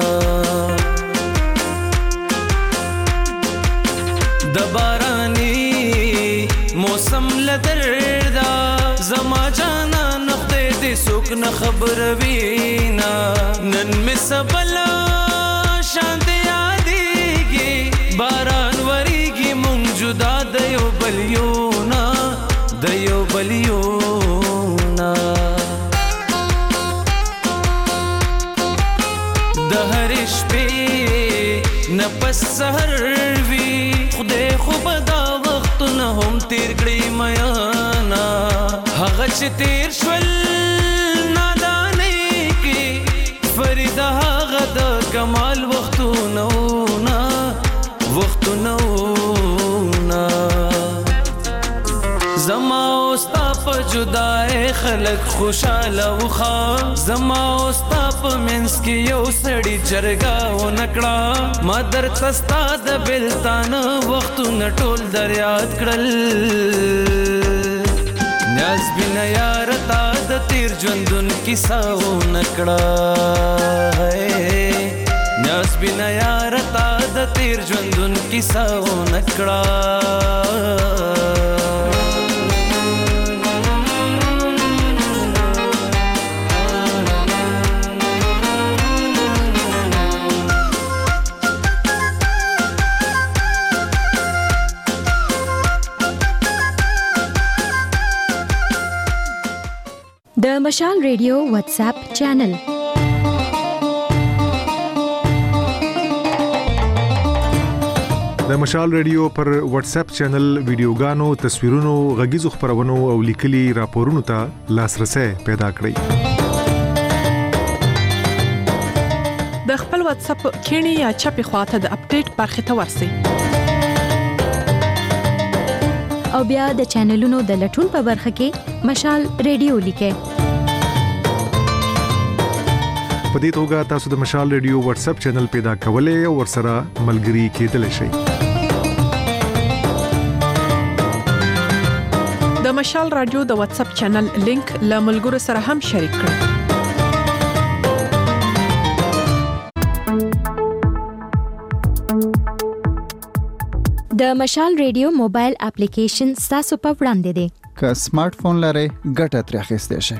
दबारानी मौसम लदरदा जमा जाना नखदे दे सुख न खबर वीना नन में सबला शांति यादीगी बारान वरीगी मुंग जुदा दयो बलियोना दयो बलियोना दहरिश पे नपस सहर वी खुदे खुबदा वक्त न हम तीर गड़ी मयाना हगच तीर शवल नादाने की फरीदा गद कमाल वक्त नौना वक्त नौना जमा उस्ता प जुदाए खलक खुशाला वखा जमा उस्ता प मिन्स की यो सड़ी जरगा ओ नकड़ा मदर तस्ता द बिलतान वक्त न टोल दरियात कड़ल न्याज बिन यार ता द तीर जुंदुन किसा ओ नकड़ा है न्याज बिन यार ता द तीर जुंदुन किसा ओ नकड़ा د مشال ریډیو واتس اپ چینل د مشال ریډیو پر واتس اپ چینل ویډیوګانو تصویرونو غږیزو خبرونو او لیکلي راپورونو ته لاسرسي پیدا کړئ د خپل واتس اپ کینی یا چپی خواته د اپډیټ برخه ته ورسی او بیا د چینلونو د لټون په برخه کې مشال ریډیو لیکه په دې توګه تاسو د مشال ریډیو واتس اپ چینل پیدا کولای او ورسره ملګري کېدلی شئ د مشال رادیو د واتس اپ چینل لینک له ملګرو سره هم شریک کړئ د مشال ریډیو موبایل اپلیکیشن تاسو په وړاندې دی که سمارټ فون لرئ ګټه ترې اخیستئ شئ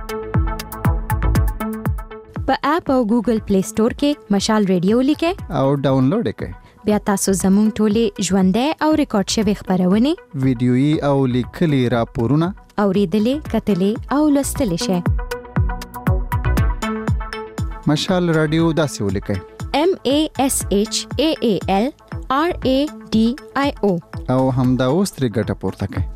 په اپ او ګوګل پلی سٹور کې مشال ریډیو لیکه او ډاونلوډ کړئ بیا تاسو زموږ ټولې ژوندۍ او ریکارډ شوی خبرونه ویډیويي او لیکلي راپورونه اوریدلې کتلې او لوستلې شئ مشال رادیو داسې ولیکئ M A S H A A L R A D I O او همدا اوس ترې ګټه پورته کړئ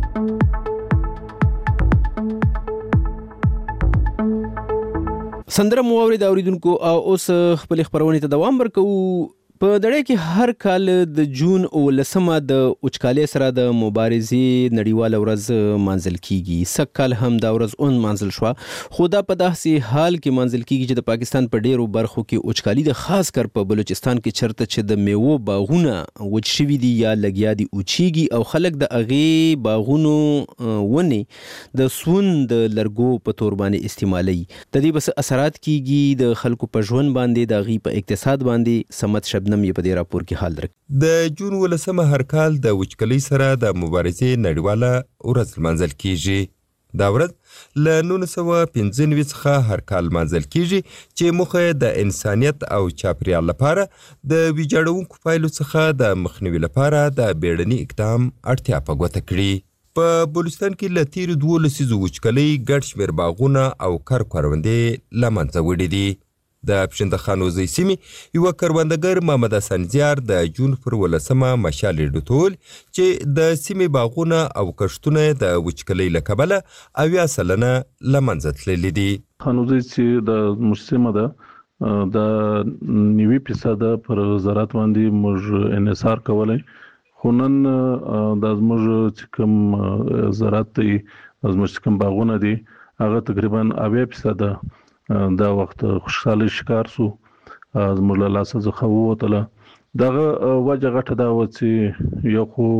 سندره مو اورید اوریدونکو او اوس خپل خبرونه ته دوام ورکو په دړې کې هر کال د جون او لسمه د اوچکالي سره د مبارزې نړیواله ورځ مانځل کیږي سکهال هم دا ورځ اون مانځل شو خو دا په داسې حال کې مانځل کیږي چې د پاکستان په ډیرو برخو کې اوچکالي د خاص کر په بلوچستان کې چرته چې د میوو باغونه وچ شوي دي یا لګیا دي اوچیږي او خلک د اغه باغونو ونی د سون د لرګو په تور باندې استعمالي د دې بس اثرات کیږي د خلکو په ژوند باندې د غي په اقتصاد باندې سمت شبنم یې په دې راپور کې حال درک د جون ولسمه هر کال د وچکلۍ سره د مبارزې نړیواله ورځ منځل کیږي دا ورځ له نولس سوه پنځه نوي څخه هر کال منځل کیږي چې موخه د انسانیت او چاپیریال لپاره د ویجاړونکو پایلو څخه د مخنیوي لپاره د بیړني اقدام اړتیا په ګوته کړي په بلوچستان کې له تیرو دوو لسیزو وچکلۍ ګډ شمېر باغونه او کر کروندې له منځه وړي دي د پښندخانوزي سیمې یو کروندګر محمد حسن زیار د جون پر ولسمه مشال ډټول چې د سیمې باغونه او کښتونه د وچکلۍ له کبله اویا سلنه له منځه تللي دي خانوزي چې د مسمه ده د نیوي فیصد پر زراعت باندې موږ انحصار کولای خو نن د زموږ چې کوم زراعت زموږ کوم باغونه دي هغه تقریبا اویا فیصد دا وخت خوشحالي شکار سو زموږ له لاسه ځخه ووتله دغه وجه غټه دا و چې یو خو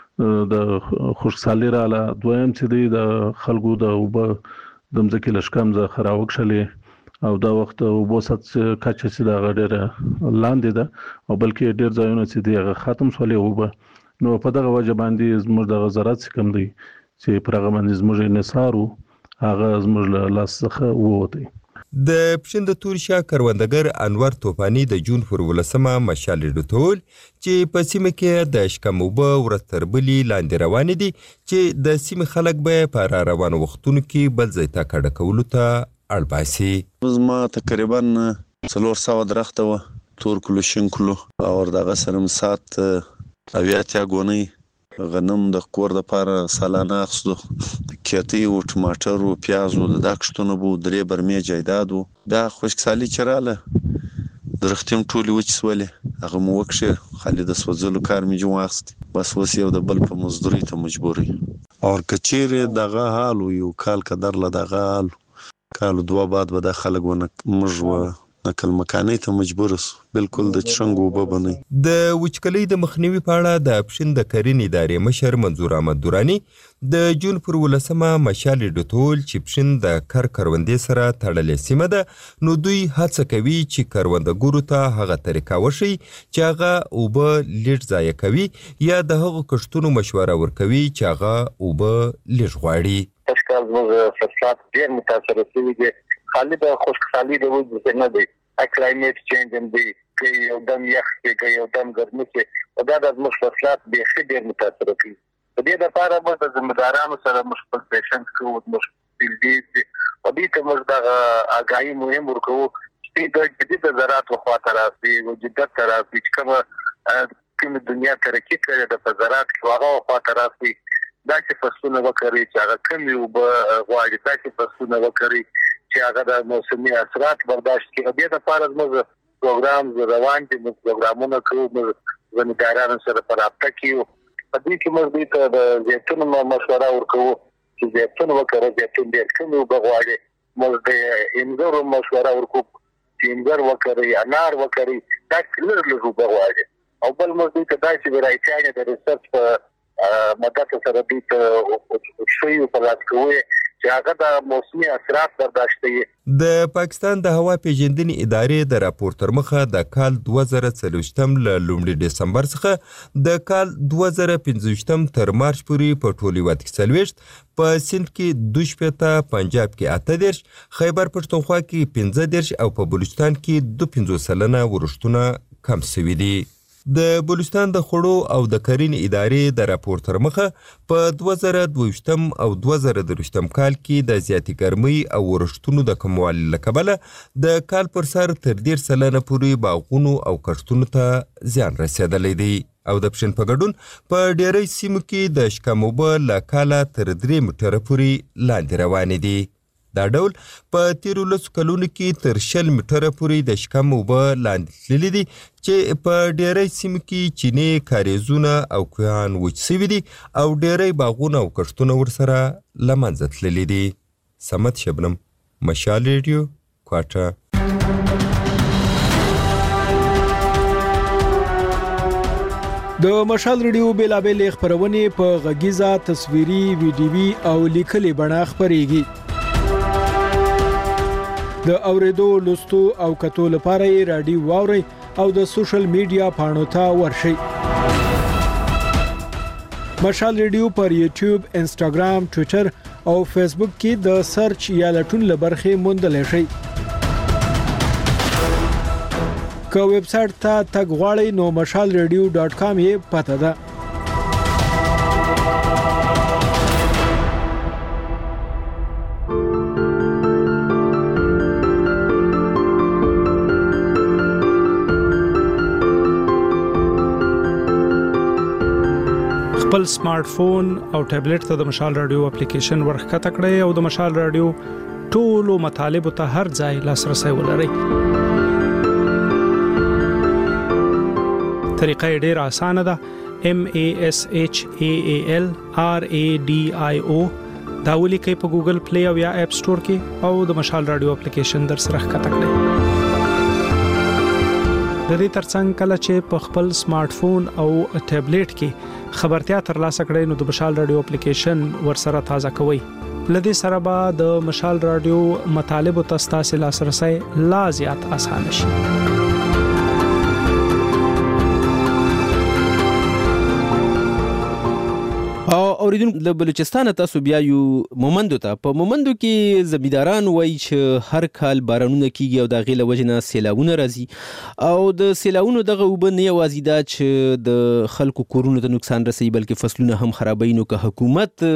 د خوشحالي رااله دویم چې دی د خلکو د اوبه د مځکې لشکم ځخه خراوکشلې او دا وخت اوبو سات کچه چې دا ډېره لاندې ده او بلکې ډېر ځایونه چې دی هغه ختم شولې اوبه نو په دغه وجه باندې زموږ د زراعت کم دی چې پر هغه باندې زموږ انحصار هغه زموږ له لاس څخه ووتی د پښین د تورشا کروندګر انور توفانی د جون پر ولسمه مشال ډټول چې په سیمه کې د شکموبه ورتربلی لاندې روان دي چې د سیمه خلک به پر روان وختونو کې بل ځای ته کډه کولو ته اړباسي زما تقریبا څلور سوه درخته و تور کلو شین کلو او دغه سره مسات اویا تیا غونی غنم د کور د پاره سالانه اخستو کېتی او ټماټر او پیاز او د داکشتونه بو درې برمې جایداد او دا خوشکسالي چراله درختیم ټولي وچسولې هغه مو وکشه خالي د سوزلو کار می جو واخست بس وس یو د بل په مزدوري ته مجبوري او کچیر دغه حال یو کال قدر له دغه حال کال دوه بعد به د خلګونه مجو نقل مکاني ته مجبور اوس بالکل د چرنګ وبه بنئ د وچکلۍ د مخنیوي په اړه د پښین د کرنې ادارې مشر منظور احمد دورانی د جون پر ولسمه مشال ډټول چې پښین د کر کروندې سره تړلې سیمه ده نو دوی هڅه کوي چې کروندګرو ته هغه طریقه وشي چې هغه اوبه لیټ ضایع کوي یا د هغو کښتونو مشوره ورکوي چې هغه اوبه لیټ غواړي تشکال موږ فصلات ډېر متاثر شوي دي خالي د خوشحالي د وجود نه دی کلایمټ چینج هم دی کې یو دم یخ کې یو دم ګرمي کې او دا د مشکلات به ډېر متاثر کوي په دې لپاره موږ د ځمکدارانو سره مشکل پیشنټ کوو مشکل دي او دې ته موږ د اګای مهم ورکو چې د جديد زراعت خو ترافي او جدت ترافي کومه کوم دنیا ترقی کړې د زراعت خو هغه ترافي دا چې فصلونه وکړي چې هغه کمی او غواړي دا چې فصلونه وکړي چې هغه د موسمي اثرات برداشت کړي د دې لپاره موږ پروګرام روان دي موږ پروګرامونه کوو موږ زمیندارانو سره په رابطه کې په دې کې موږ د زیتون مشوره ورکوو چې زیتون وکړي زیتون ډېر کوم وغواړي موږ د انګورو مشوره ورکوو چې انګور وکړي انار وکړي دا کلر له وغواړي او بل موږ د داسې ورایټانه د ریسرچ په مدد سره د شوی په لاس کوي چې هغه د موسمي اثرات برداشت کوي د پاکستان د هوا پیژندنې ادارې د راپور تر مخه د کال دوه زره څلوېښتم له لومړي ډسمبر څخه د کال دوه زره پنځوېښتم تر مارچ پورې په ټول هیواد کې څلوېښت په سند کې دوه شپېته پنجاب کې اته دېرش خیبر پښتونخوا کې پنځه دېرش او په بلوچستان کې دوه پنځوس سلنه ورښتونه کم شوي دي د بلوچستان د خوړو او د کرنې ادارې د راپور تر مخه په دوه زره دوه او دوه زره درې کال کې د زیاتې ګرمۍ او ورښتونو د کموالي له کبله د کال پر سر تر ډېر سلنه پورې باغونو او کښتونو ته زیان رسېدلی دی او د پښین په ګډون په ډېری سیمو کې د شکموبه له کاله تر درې میټره پورې لاندې روانې دي دا ډول په تیرو لسو کلونو کې تر شل میټره پورې د شکم اوبه لاندې تللي دي چې په ډېری سیمو کې چینې کاریزونه او کوهان وچ سوي دي او ډېری باغونه او کښتونه ورسره له منځه تللي دي صمد شبنم مشال ریډیو کوټه د مشال ریډیو بیلابېل خبرونه په غږیزه تصویري ویډیوي او لیکلي بڼه خپرېږي د اوریدو لوستو او کتو لپاره رادیو واوري او د سوشل میډیا پاڼو ته ورشئ مشال ریډیو پر یوټیوب انسټاګرام ټوئیټر او فیسبوک کې د سرچ یا لټون لبرخه موندل شئ که ویب سټ ته تګ غواړئ نو مشال ریډیو ډاٹ کام یې پته ده خپل سمارټ فون او ټابلیټ ته د مشال رادیو اپلیکیشن ورخکته کړئ او د مشال رادیو ټولو مطالبه ته هر ځای لاسرسي ولرئ. طریقه ډیره اسانه ده. M A S H A A L R A D I O دا ولیکئ په ګوګل پلی او یا اپ سٹور کې او د مشال رادیو اپلیکیشن در سره ښکته کړئ. د دې ترڅنګ کله چې په خپل سمارټ فون او ټابلیټ کې خبرتیا ترلاسه کړئ نو د مشال رادیو اپلیکیشن ورسره تازه کوئ. لدې سره به د مشال رادیو مطالب او تاسو لاسرسي لا زیات اسانه شي. او اوریدونکو د بلوچستان تاسو بیا یو مومندو ته په مومندو کې زمیداران وایي چې هر کال بارانونه کیږي او د غیله وجنه سیلاونه راځي او د سیلاونو دغه وب نه یوازې دا چې د خلکو کورونو ته نقصان رسوي بلکې فصلونه هم خرابوي. نو که حکومت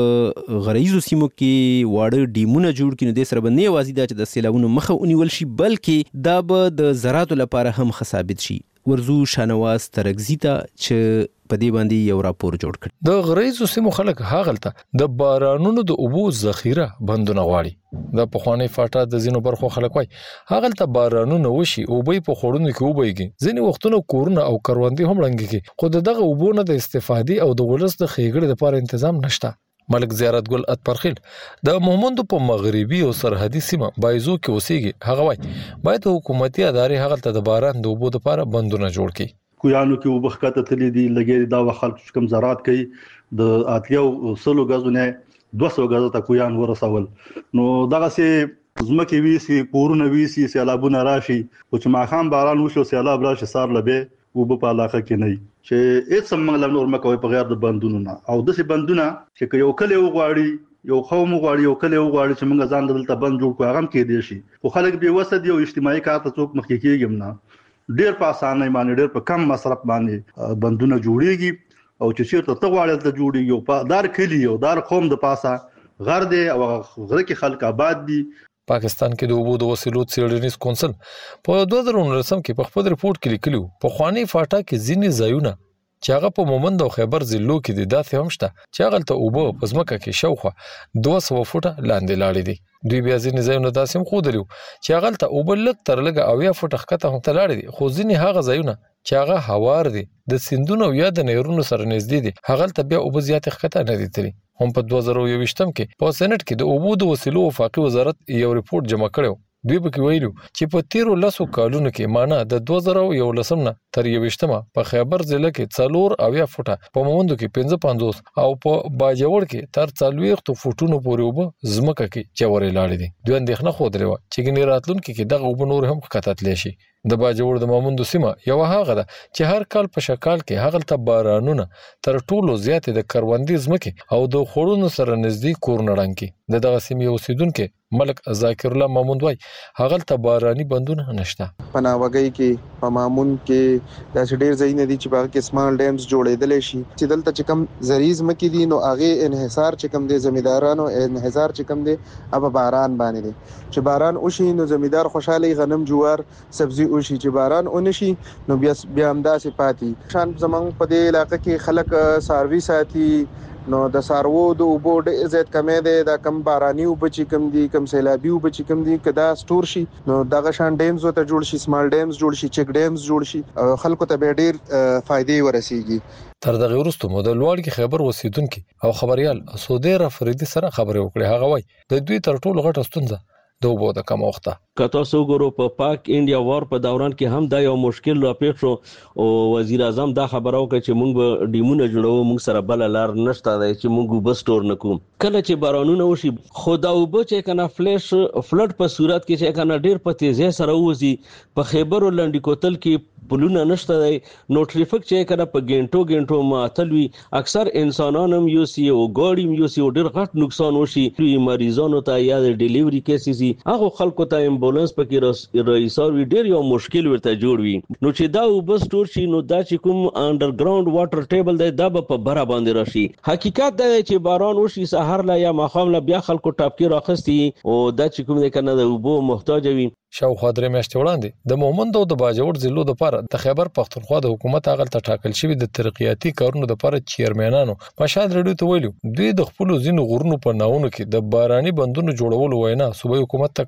په غریزو سیمو کې واړه ډیمونه جوړ کړي نو د سره نه یوازې دا چې د سیلاونو مخه ونیول شي بلکې دا به د زراعت لپاره هم ثابت شي. ورزو شانواز ترغزی ته چې په دې باندې یو راپور جوړ کړ. د غریزو سیمو خلک هاغلته د بارانونو د اوبو ذخیره بندونه غواړي. د پخوانی فاټا د زینو برخو خلک وای هاغلته بارانونه وشي او به په خورونو کې وبېږي. ځینې وختونه کورونه او کروندې هم رنګږي خو دغه اوبو نه د استفادې او د ولس د خېګړې لپاره تنظیم نشته. ملک زیارت ګل اتپرخیل د مومندو په مغربي او سرحدي سیمه بایزو کې اوسېږي. هغه وای باید حکومتي ادارې هغه د باران د اوبو لپاره بندونه جوړ کړي. کویانو کې وبخته تللی دي لګي دا وخت کوم زراعت کوي د اتلیو سلو غازونه دوه سوه غازه ته کویان ورسول نو دغه سي زمکه ویسي کورونه ویسي سیلابونه راشي او چې ماخام باران وشو سیلاب راشي سار لبه او په علاقه کې نه چې هیڅ سمنګ نور مکوې په غیر د بندونو نه او د سي بندونه چې یو کله وغواړي یو قوم وغواړي یو کله وغواړي چې موږ ځان دلته بند جوړ کوو هغه کې دي شي خو خلک به وسد یو اجتماعي کار ته څوک مخکې کېږم نه ډیر په اسانه باندې ډیر په کم مصرف باندې بندونه جوړيږي او چې چیرته ته غواړې ته جوړيږي په دار کلی او دار قوم د پاسه غر دی او غره کې خلک آباد دي. پاکستان کې د اوبو د وسیلو څېړنیز کونسل په دوه زره نولسم کې په خپل رپورت کې لیکلو په خواني فاټا کې ځینې ځایونه چې هغه په مومند او خیبر ضلعو کې د داسې هم شته چې هغه ته اوبه په ځمکه کې شاوخوا دوه سوه فوټه لاندې لاړې دي. دوی بیا ځینې ځایونه داسې هم ښودلي چې هغه ته اوبه لږ تر لږه اویا فوټه ښکته هم ته لاړې دي خو ځینې هغه ځایونه چې هغه هوار دي د سیندونو یا د نهرونو سره نږدې دي هغه ته بیا اوبه زیاتې ښکته نه دي تللي. هم په دوه زره یوویشتم کې په سېنات کې د اوبو د وسیلو وفاقي وزارت یو رپورت جمع کړو. دوی به کې ویلو چې په تیرو لسو کالونو کې معنا د دوه زره یولسم نه تر یوویشتمه په خیبر ضلع کې څلور اویا فوټه په مومندو کې پنځه پنځوس او په باجوړ کې تر څلوېښتو فوټونو پورې اوبه ځمکه کې جوړې لاړې دي. دوی اندېښنه ښودلې وه چې ګنې راتلونکي کې دغه اوبه نور هم ښکته تللی شي. د باجوړ د مومندو سیمه یو هغه ده چې هر کال په شکال کې هغلته بارانونه تر ټولو زیاتې د کروندې ځمکې او د خوړونو سره نږدې کورونه ړنګ کړي. د دغه سیمې اوسیدونکي ملک ذاکر الله مامون وای هغلته باراني بندونه نشته. په ناوګۍ کې په مامون کې داسې ډېر ځایونه دي چې په هغه کې سمال ډیمز جوړېدلی شي چې دلته چې کوم زرعي ځمکې دي نو هغې انحصار چې کوم دی زمیندارانو انحصار چې کوم دی هغه باران باندې دی چې باران وشي نو زمیندار خوشحاله غنم جوار سبزي وشي چې باران ونشي نو بیا بیا همداسې پاتې شان زمونږ په دې علاقه کې خلک څاروي ساتي نو د څاروو د اوبو ډېر زیات کمی دی دا کم باراني اوبه چې کوم دي کم سیلابي اوبه چې کوم دي که دا سټور شي نو دغه شان ډیمز ورته جوړ شي سمال ډیمز جوړ شي چیک ډیمز جوړ شي خلکو ته به ډېر فایدې ورسیږي. تر دغه وروسته مو د لوړ خیبر اوسیدونکي او خبريال سودیر افریدي سره خبرې وکړې. هغه وای د دوی تر ټولو غټه ستونزه د اوبو د کمښت ده. که تاسو وګورئ په پاک انډیا وار په دوران کې هم دا یو مشکل راپېښ شو او وزیر اعظم دا خبره وکړه چې موږ به ډیمونه جوړو موږ سره بل لار نشته دی چې موږ اوبه سټور نه کوو. کله چې بارانونه وشي خو دا اوبه چې کنه فلش فلډ په صورت کې چې کنه ډیر په تیزی سره وځي په خیبر او لنډی کوتل کې پلونه نشته دی نو ټریفیک چې کنه په ګینټو ګینټو معطل وي اکثر انسانان هم یو سی او ګاډي هم یو سی او ډیر غټ نقصان وشي مریضانو ته یا د ډیلیوري کیسز هغه خلکو ته امبولانس پکې رئیسار وی ډیر یو مشکل ورته جوړ وي نو چې دا وبس سٹور شي نو دا چې کوم انډرګراوند واټر ټیبل دی دا په بره باندې راشي. حقیقت دا چې باران وشي سحر لا یا ماخام لا بیا خلکو ټاپکی راخستي او دا چې کوم دی کنه د وبو محتاج وي. شاوخوا درې میاشتې وړاندې د مومند او د باجوړ ضلعو لپاره د خیبر پښتونخوا د حکومت هغلته ټاکل شوی د ترقیاتي کارونو لپاره چیرمنانو مشال رډیو ته ویلو دوی د خپل ځینو غرونو په ناونو کې د باراني بندونو جوړولو وینا صوبایي حکومت ته کړي.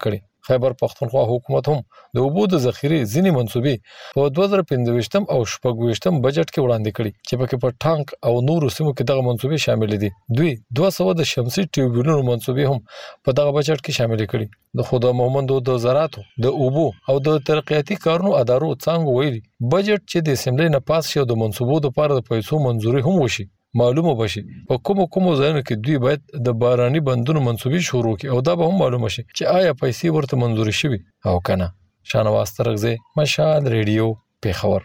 خیبر پختونخوا حکومت هم د اوبو د ذخیرې ځینې منصوبې په دوه زره پنځه او شپږ بجټ کې وړاندې کړي چې پکې په ټانک او نورو سیمو کې دغه منصوبې شامل دي. دوی دوه سوه د شمسي ټیوبونو منصوبې هم په دغه بجټ کې شامل کړي. د خدا محمدو د زراعتو د اوبو او د ترقیاتي کارونو ادارو څنګه ویلي بجټ چې د اسمبلی نه پاس شو د منصوبو لپاره د پیسو منځوري هم وشي معلومه بشي په کوم کوم ځایونو کې دوی باید د باراني بندونو منصوبې شروع کړي او دا به هم معلومه شي چې آیا پیسې ورته منځوري شوي او کنه. شانواز ترغزی مشال ریډیو پیښور.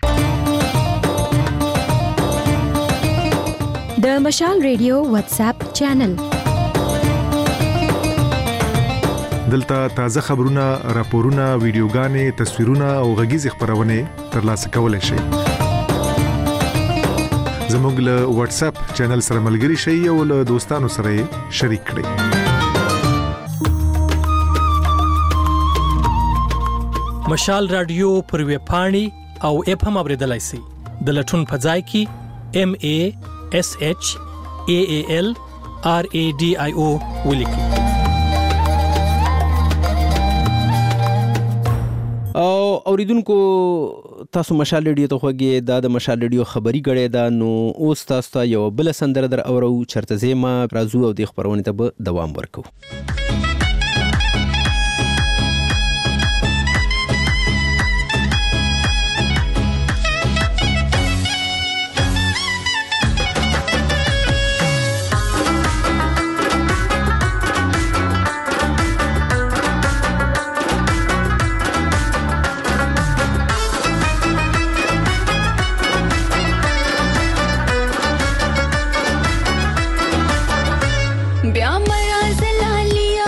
د مشال ریډیو واتس اپ چینل دلته تازه خبرونه، راپورونه، ویډیوګانې، تصویرونه او غږیز خبرونه ترلاسه کولای شئ. زموږ له واتس اپ چینل سره ملګري شئ او له دوستانو سره شریک کړئ. مشال رادیو پر ویب پاڼې او اپ هم اوریدلای شئ. د لټون په ځای کې ام ا اس اچ ا ا ال ار ا ډي آی او ولیکئ. او اوریدونکو تاسو مشال ریډیو ته خوږی دا د مشال ریډیو خبري غړې دا نو اوس تاسو ته یو بل سندره در اورو چرته زما رازو او د خبرونه ته به دوام ورکو. ब्या मरा जला लिया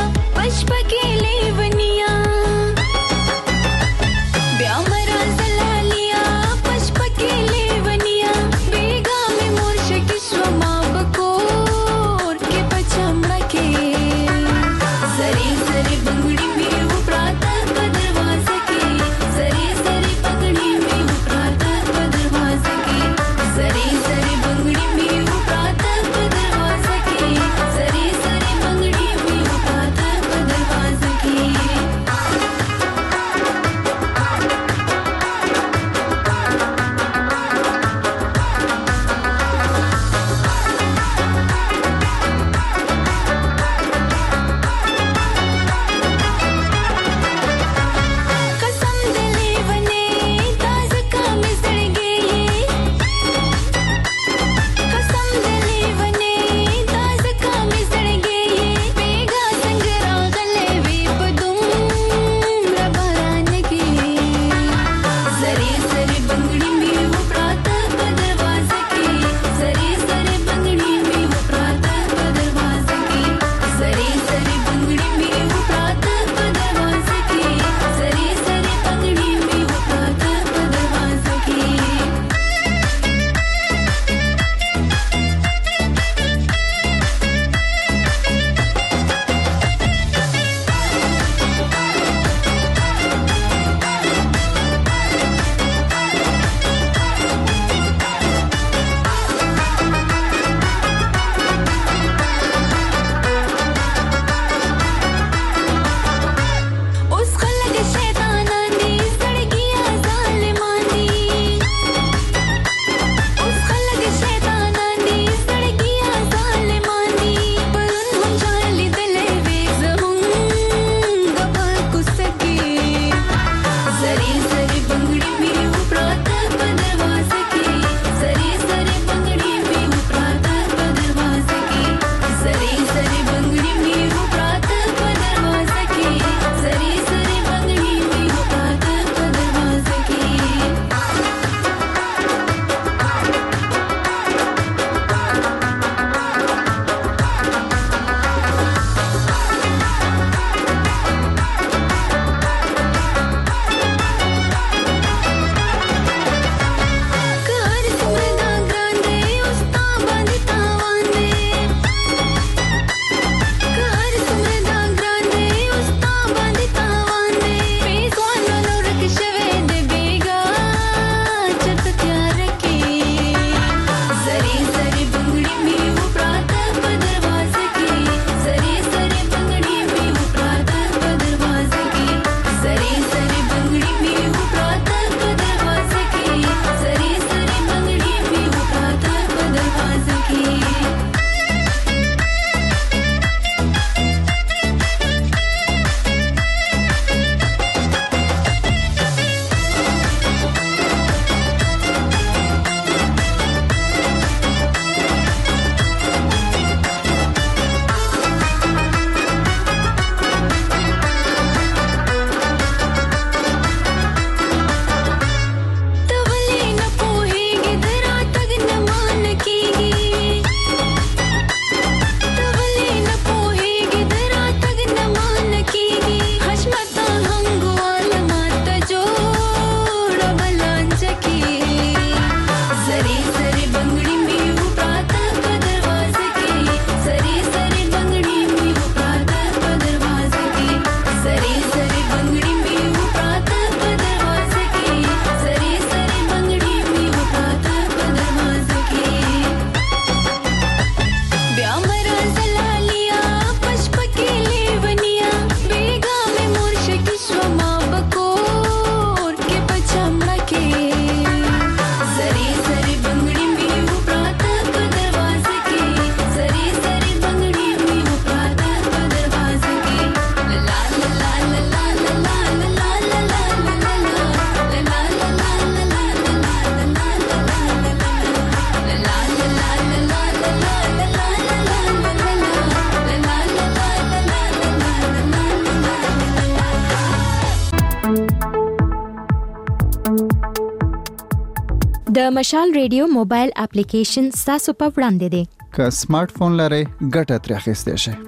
د مشال ریډیو موبایل اپلیکیشن تاسو په وړاندې دی که سمارټ فون لرئ ګټه ترې اخیستی شئ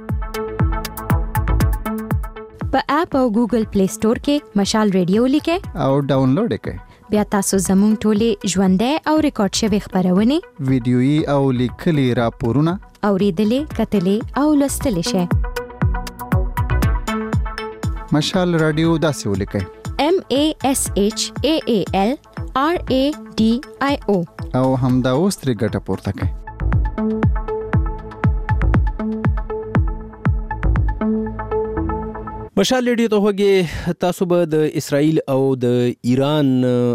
په اپ او ګوګل پلی سٹور کې مشال ریډیو لیکئ او ډاونلوډ یې کړئ بیا تاسو زموږ ټولې ژوندۍ او ریکارډ شوي خبرونه ویډیويي او لیکلي راپورونه اوریدلې کتلې او لوستلې شئ مشال رادیو داسې ولیکئ M A S H A A L R A D I O او همدا اوس ترې ګټه پورته کړئ مشال ریډیو ته وګورئ تاسو به د اسرائیل او د ایران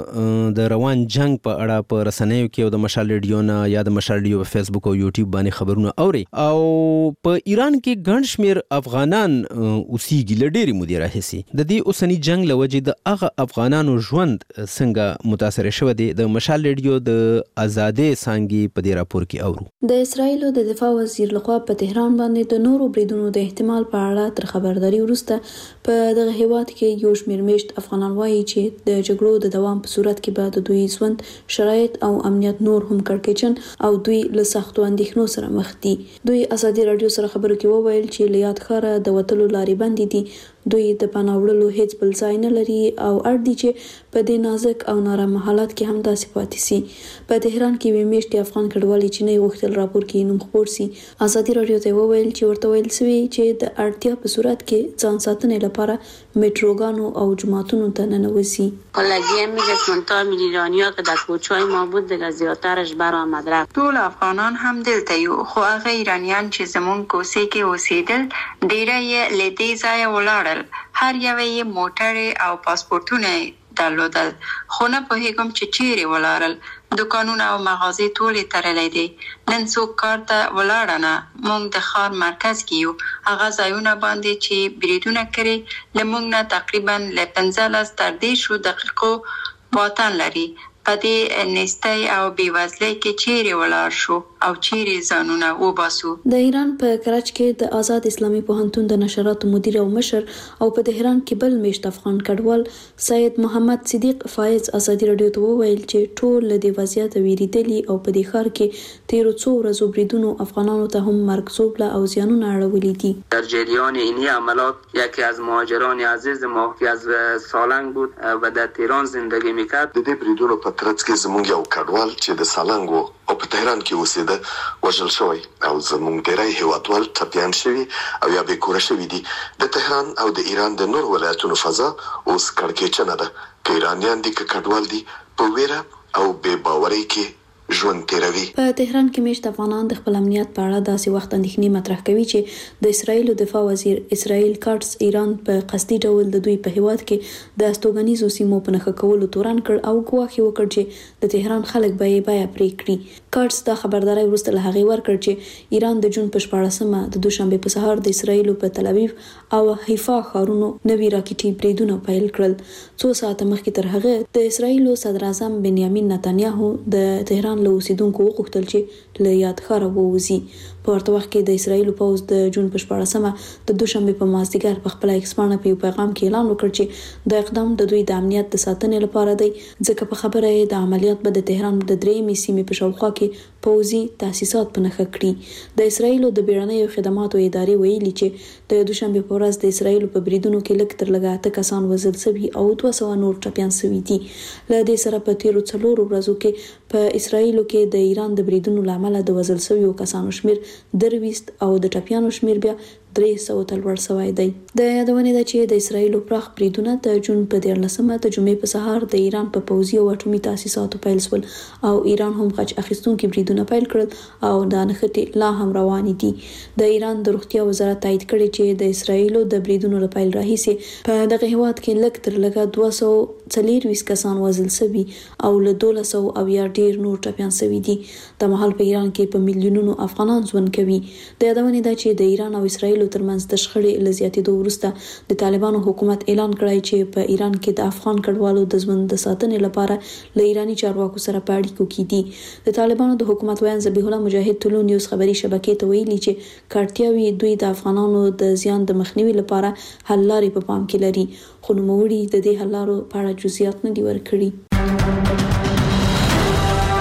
د روان جنگ په اړه په رسنیو کې او د مشال ریډیو نه یا د مشال ریډیو په فیسبوک او یوټیوب باندې خبرونه اوري او په ایران کې ګڼ شمیر افغانان اوسېږي له ډېرې مودې راهیسې د دې اوسني جنگ له وجې د هغه افغانانو ژوند څنګه متاثر شوی دی د مشال ریډیو د ازادۍ څانګې په دې راپور کې اورو د اسرائیل د دفاع وزیر لخوا په تهران باندې د نورو بریدونو د احتمال په اړه تر خبرداري وروسته په دغه هیواد کې یو شمېر میشت افغانان وایي چې د جګړو د دوام په صورت کې به د دوی ژوند شرایط او امنیت نور هم کړکېچن او دوی له سختو اندېښنو سره مخ دي. دوی ازادي رادیو سره خبرو کې وویل چې له یاد ښاره د وتلو لارې بندې دي. دوی د پناه وړلو هیڅ بل ځای نه لري او اړ دي چې په دې نازک او نارامه حالت کې هم داسې پاتې سي. په تهران کې وی میشتي افغان کډوالي چې نه غوښتل راپور کې نوم خپور سي. ازادي رادیو ته وویل چې ورته ویل سوي چې د اړتیا په صورت کې ځان ساتنې لپاره متروګانو او جماعتونو ته ننوځي. کلاگی میگه کنتا میلیونیا که در کوچه‌های ما بود دیگه زیادترش برآمد رفت. ټول افغانان هم دلته یو خو هغه ایرانیان چې زمون کوسې کې اوسېدل ډیره یې لیدې ځای ولاړل. هر یو یې موټر او پاسپورتونه درلودل خو نه پوهیږم چې چیرې ولاړل. دکانونه او مغازې ټولې تړلې دي. نن څوک کار ته ولاړ نه. موږ د ښار مرکز کې یو. هغه ځایونه باندې چې بریدونه کړي له موږ نه تقریبا له پنځلس تر دېرشو دقیقو واټن لري. په دې نېستۍ او بېوزلۍ کې چیرې ولاړ شو او چیرې ځانونه وباسو. د ایران په کراچ کې د آزاد اسلامي پوهنتون د نشراتو مدیر او مشر او په تهران کې بل میشت افغان کډوال سید محمد صدیق فایز ازادي رادیو ته وویل چې ټول له دې وضعیت ویریدلي او په دې ښار کې تیرو څو ورځو بریدونو افغانانو ته هم مرګ ژوبله او زیانونه اړولي دي. در جریان اینی عملات یکی از مهاجران عزیز ما که از سالنگ بود و در تهران زندگی میکرد. د دې بریدونو په ترڅ کې زموږ یو کډوال چې د سالنګ وو او په تهران کې اوسېده وژل شوی او زموږ ډیری هیوادوال ټپیان شوي او یا بې کوره شوي دي. د تهران او د ایران د نور ولایتونو فضا اوس کړکېچنه ده. که ایرانیان دي که کډوال دي په ویره او بې باورۍ کې ژوند تیروي. په تهران کې میشت افغانان د خپل امنیت په اړه داسې وخت اندېښنې مطرح کوي چې د اسرائیل دفاع وزیر اسرائیل کارټس ایران په قصدي ډول د دوی په هیواد کې د استوګنیزو سیمو په نښه کولو تورن کړ او ګواښ وکړ چې د تهران خلک به یې بیا پرې کړي. کارټس دا خبرداري وروسته له هغې ورکړ چې ایران د جون په شپاړسمه د دوشنبه په سهار د اسرائیل په تل ابیب او حیفا ښارونو نوي راکټي بریدونه پیل کړل. څو ساعته مخکې تر هغه د اسرائیل صدر اعظم بنیامین نتنیاهو د تهران له اوسیدونکو وغوښتل چې له یاد ښاره ووځي. په ورته وخت کې د اسرائیل پوځ د جون په شپاړسمه د دوشنبه په مازدیګر په خپل ایکس باندې په پیغام کې اعلان وکړ چې د اقدام د دوی د امنیت د ساتنې لپاره دی ځکه په خبره یې د عملیات به د تهران د درېیمې سیمې په شاوخوا کې پوځي تاسیسات په نښه کړي. د اسرائیل د بیړنیو خدماتو ادارې ویلي چې د دوشنبه په ورځ د اسرائیل په بریدونو کې لږ تر لږه اته کسان وژل شوي او دوه سوه نور ټپیان شوي دي. له دې سره په تیرو څلورو ورځو کې په اسرائیل کې د ایران د بریدونو لامل د وژل شویو کسانو شمیر درويست او د ټپیانو شمیر بیا درې سوه تلور سوی دی. د یادونې ده چې د اسرائیل پراخ بریدونه د جون په دیارلسمه د جمعې په سهار د ایران په پوځي او اټومي تاسیساتو پیل شول او ایران هم غچ اخیستونکي بریدونه پیل کړل او د نښتې لا هم روانې دي. د ایران د روغتیا وزارت تایید کړي چې د اسرائیل د بریدونو له پیل راهیسې په دغه هیواد کې لږ تر لږه دوه سوه څلورویشت کسان وژل شوي او له دولس سوه اویا ډیر نور ټپیان شوي دي. د مهال په ایران کې په میلیونونو افغانان ژوند کوي. د یادونې ده چې د ایران او اسرائیل ترمنځ د شخړې له زیاتېدو وروسته د طالبانو حکومت اعلان کړی چې په ایران کې د افغان کډوالو د ژوند د ساتنې لپاره له ایراني چارواکو سره په اړیکو کې دي. د طالبانو د حکومت ویان ذبیح الله مجاهد ټولو نیوز خبري شبکې ته ویلي چې کارتیاوي دوی د افغانانو د زیان د مخنیوي لپاره حل لارې په پام کې لري خو نوموړي د دې حل لارو په اړه جزئیات نه دي ورکړي.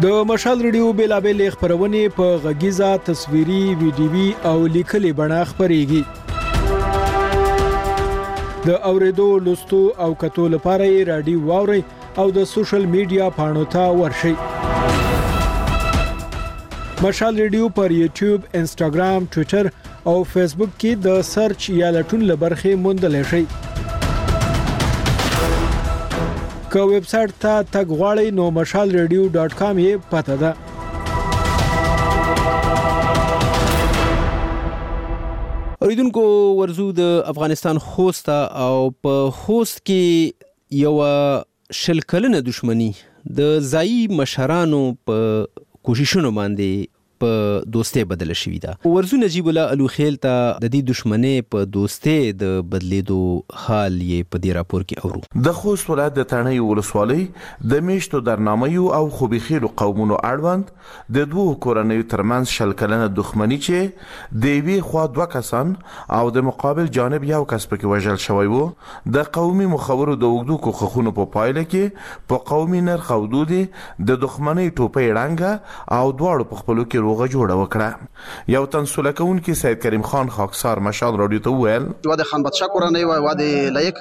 د مشال ریډیو بیلابل خبرونه په غږیزه تصویري ویډیوي او لیکلي بڼه خبريږي د اوریدو لوستو او کتو لپاره رادیو واوري او د سوشل میډیا پاڼو ته ورشئ مشال ریډیو پر یوټیوب انسټاګرام ټوئیټر او فیسبوک کې د سرچ یا لټون لبرخه موندل شي که ویب سټ ته تګ غواړئ نو مشال ریډیو ډاټ کام یې پته ده اوریدونکو ورزو د افغانستان خوست او په خوست کې یو شل کلنه دښمنی د ځای مشرانو په کوششونو باندې په دوستۍ بدل شوې ده ورزو نجیب الله الوخیل ته د دې دښمنۍ په دوستۍ د بدلیدو حال یې په دې راپور کې اورو د خوست ولایت د تڼۍ ولسوالۍ د میشتو درنامیو او خوبیخیلو قومونو اړوند د دوو کورنیو ترمنځ شل کلنه دښمنی چې د یوې خوا دوه کسان او د مقابل جانب یو کس پکې وژل شوی وو د قومي مخورو د اوږدو کوښښونو په پایله کې په قومي نرخ او دودي د دښمنۍ ټوپۍ ړنګه او دواړو په خپلو کې روغه جوړه وکړه یو تنسوله کوونکی سید کریم خان خاکسار مشال رادیو ته وویل و د خان بادشاه کورنۍ و د لایق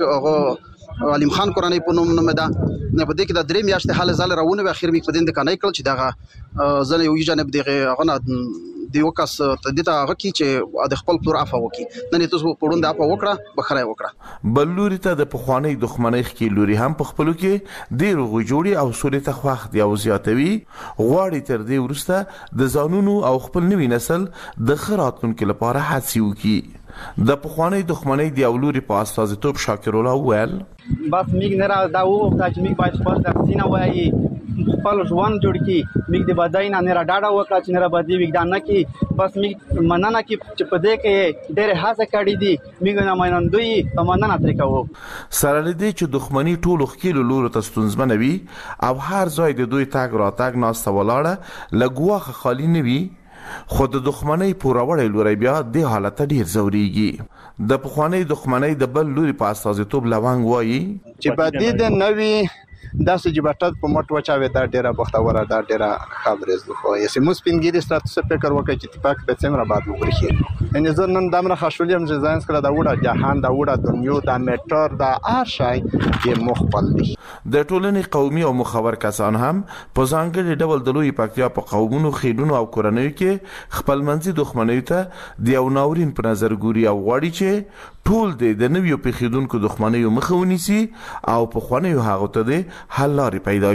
هغه علیم خان کورنۍ په نوم نه ده نه په دې کې د درې میاشتې حال زال راونه به اخر می په دې د کنای کړ چې دغه زنه یو جانب دغه هغه دی وکاس ته دته هغه کی چې د خپل پلور عفو وکي نن تاسو پړوند عفو وکړه بخره وکړه بلوري ته د پخوانی دښمنۍ کې لوري هم په خپل کې ډیر غوجوړي او سوري ته خوخت یو زیاتوي غواړي تر دې ورسته د ځانونو او خپل نوي نسل د خراتونکو لپاره هڅه وکړي د پخوانی دښمنۍ دی اولوري په استازیتوب شاکر الله ویل بس میګ نه را دا وو چې میګ باید خپل د سینه وایي خپل ژوند جوړ کی میګ د بدای نه نه را ډاډه وکړه چې نه را بدی وګدان نه کی بس میګ مننه کی چې په دې کې ډېر هڅه کړې دي میګ نه منندوی په مننه تر کوو سره دې چې دښمنۍ ټول خکیلو لور ته ستونزمنه وي او هر ځای د دوی تاګ را تاګ ناسته ولاړه لګوخه خالی نه وي خو د دښمنۍ پوراوړی لوري بیا د حالت ډیر زوريږي د پخوانی دښمنۍ د بل لوري په اساسیتوب لوانګ وایي چې په دې د نوي داسې جبټات په مټ وچاوي دا ډیره بختوره دا ډیره خبرز خو یې سمو سپینګری ستاسو فکر وکړي چې اتفاق په څنګه بعد وګوري ان زه نن دمره خښولم چې ځان سره دا وړه جهان دا وړه دنیو دا میټر دا ارشای کې مخبل دي د ټولنې قومي او مخابر کسان هم په ځانګړي ډول د لوی پکتیا په قومونو خېلونو او کورنیو کې خپل منځي دښمنۍ ته د یو ناورین په نظر ګوري او غواړي چې ټول د نویو پیښیدونکو دښمنیو مخه ونیسي او په خوانیو هغه ته د حل لارې پیدا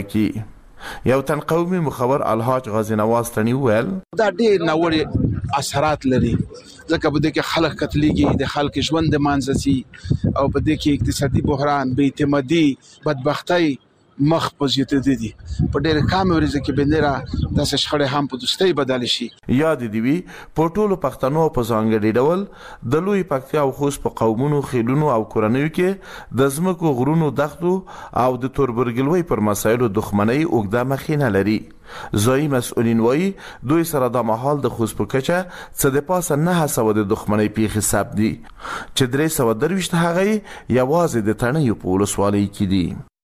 کړي یو تن قومي مخبر الحاج غازی نواز تنی ویل دا ډېر ناوړه اثرات لري ځکه په دې کې خلک قتلېږي د خلک ژوند د مانځي او په دې کې اقتصادي بحران بې اعتمادي بدبختۍ مخ پوزیټ دي په ډېر کم ورځ کې بندره د شخړې هم په دوستۍ بدل شي یاد دی وی په ټولو پښتنو په ځانګړي ډول د لوی پکتیا او خوست په قومونو خېلونو او کورنیو کې د زمکو غرونو دښتو او د توربرګلوي پر مسایلو دښمنۍ اوږده مخینه لري ځای مسؤلین وایي دوی سره د محل د خوست په کچه څه د پاسه نه هڅه د دښمنۍ پیښې ثبت دي چې درې سوه درویشت هغه یوازې د تڼیو په ولسوالۍ کې دي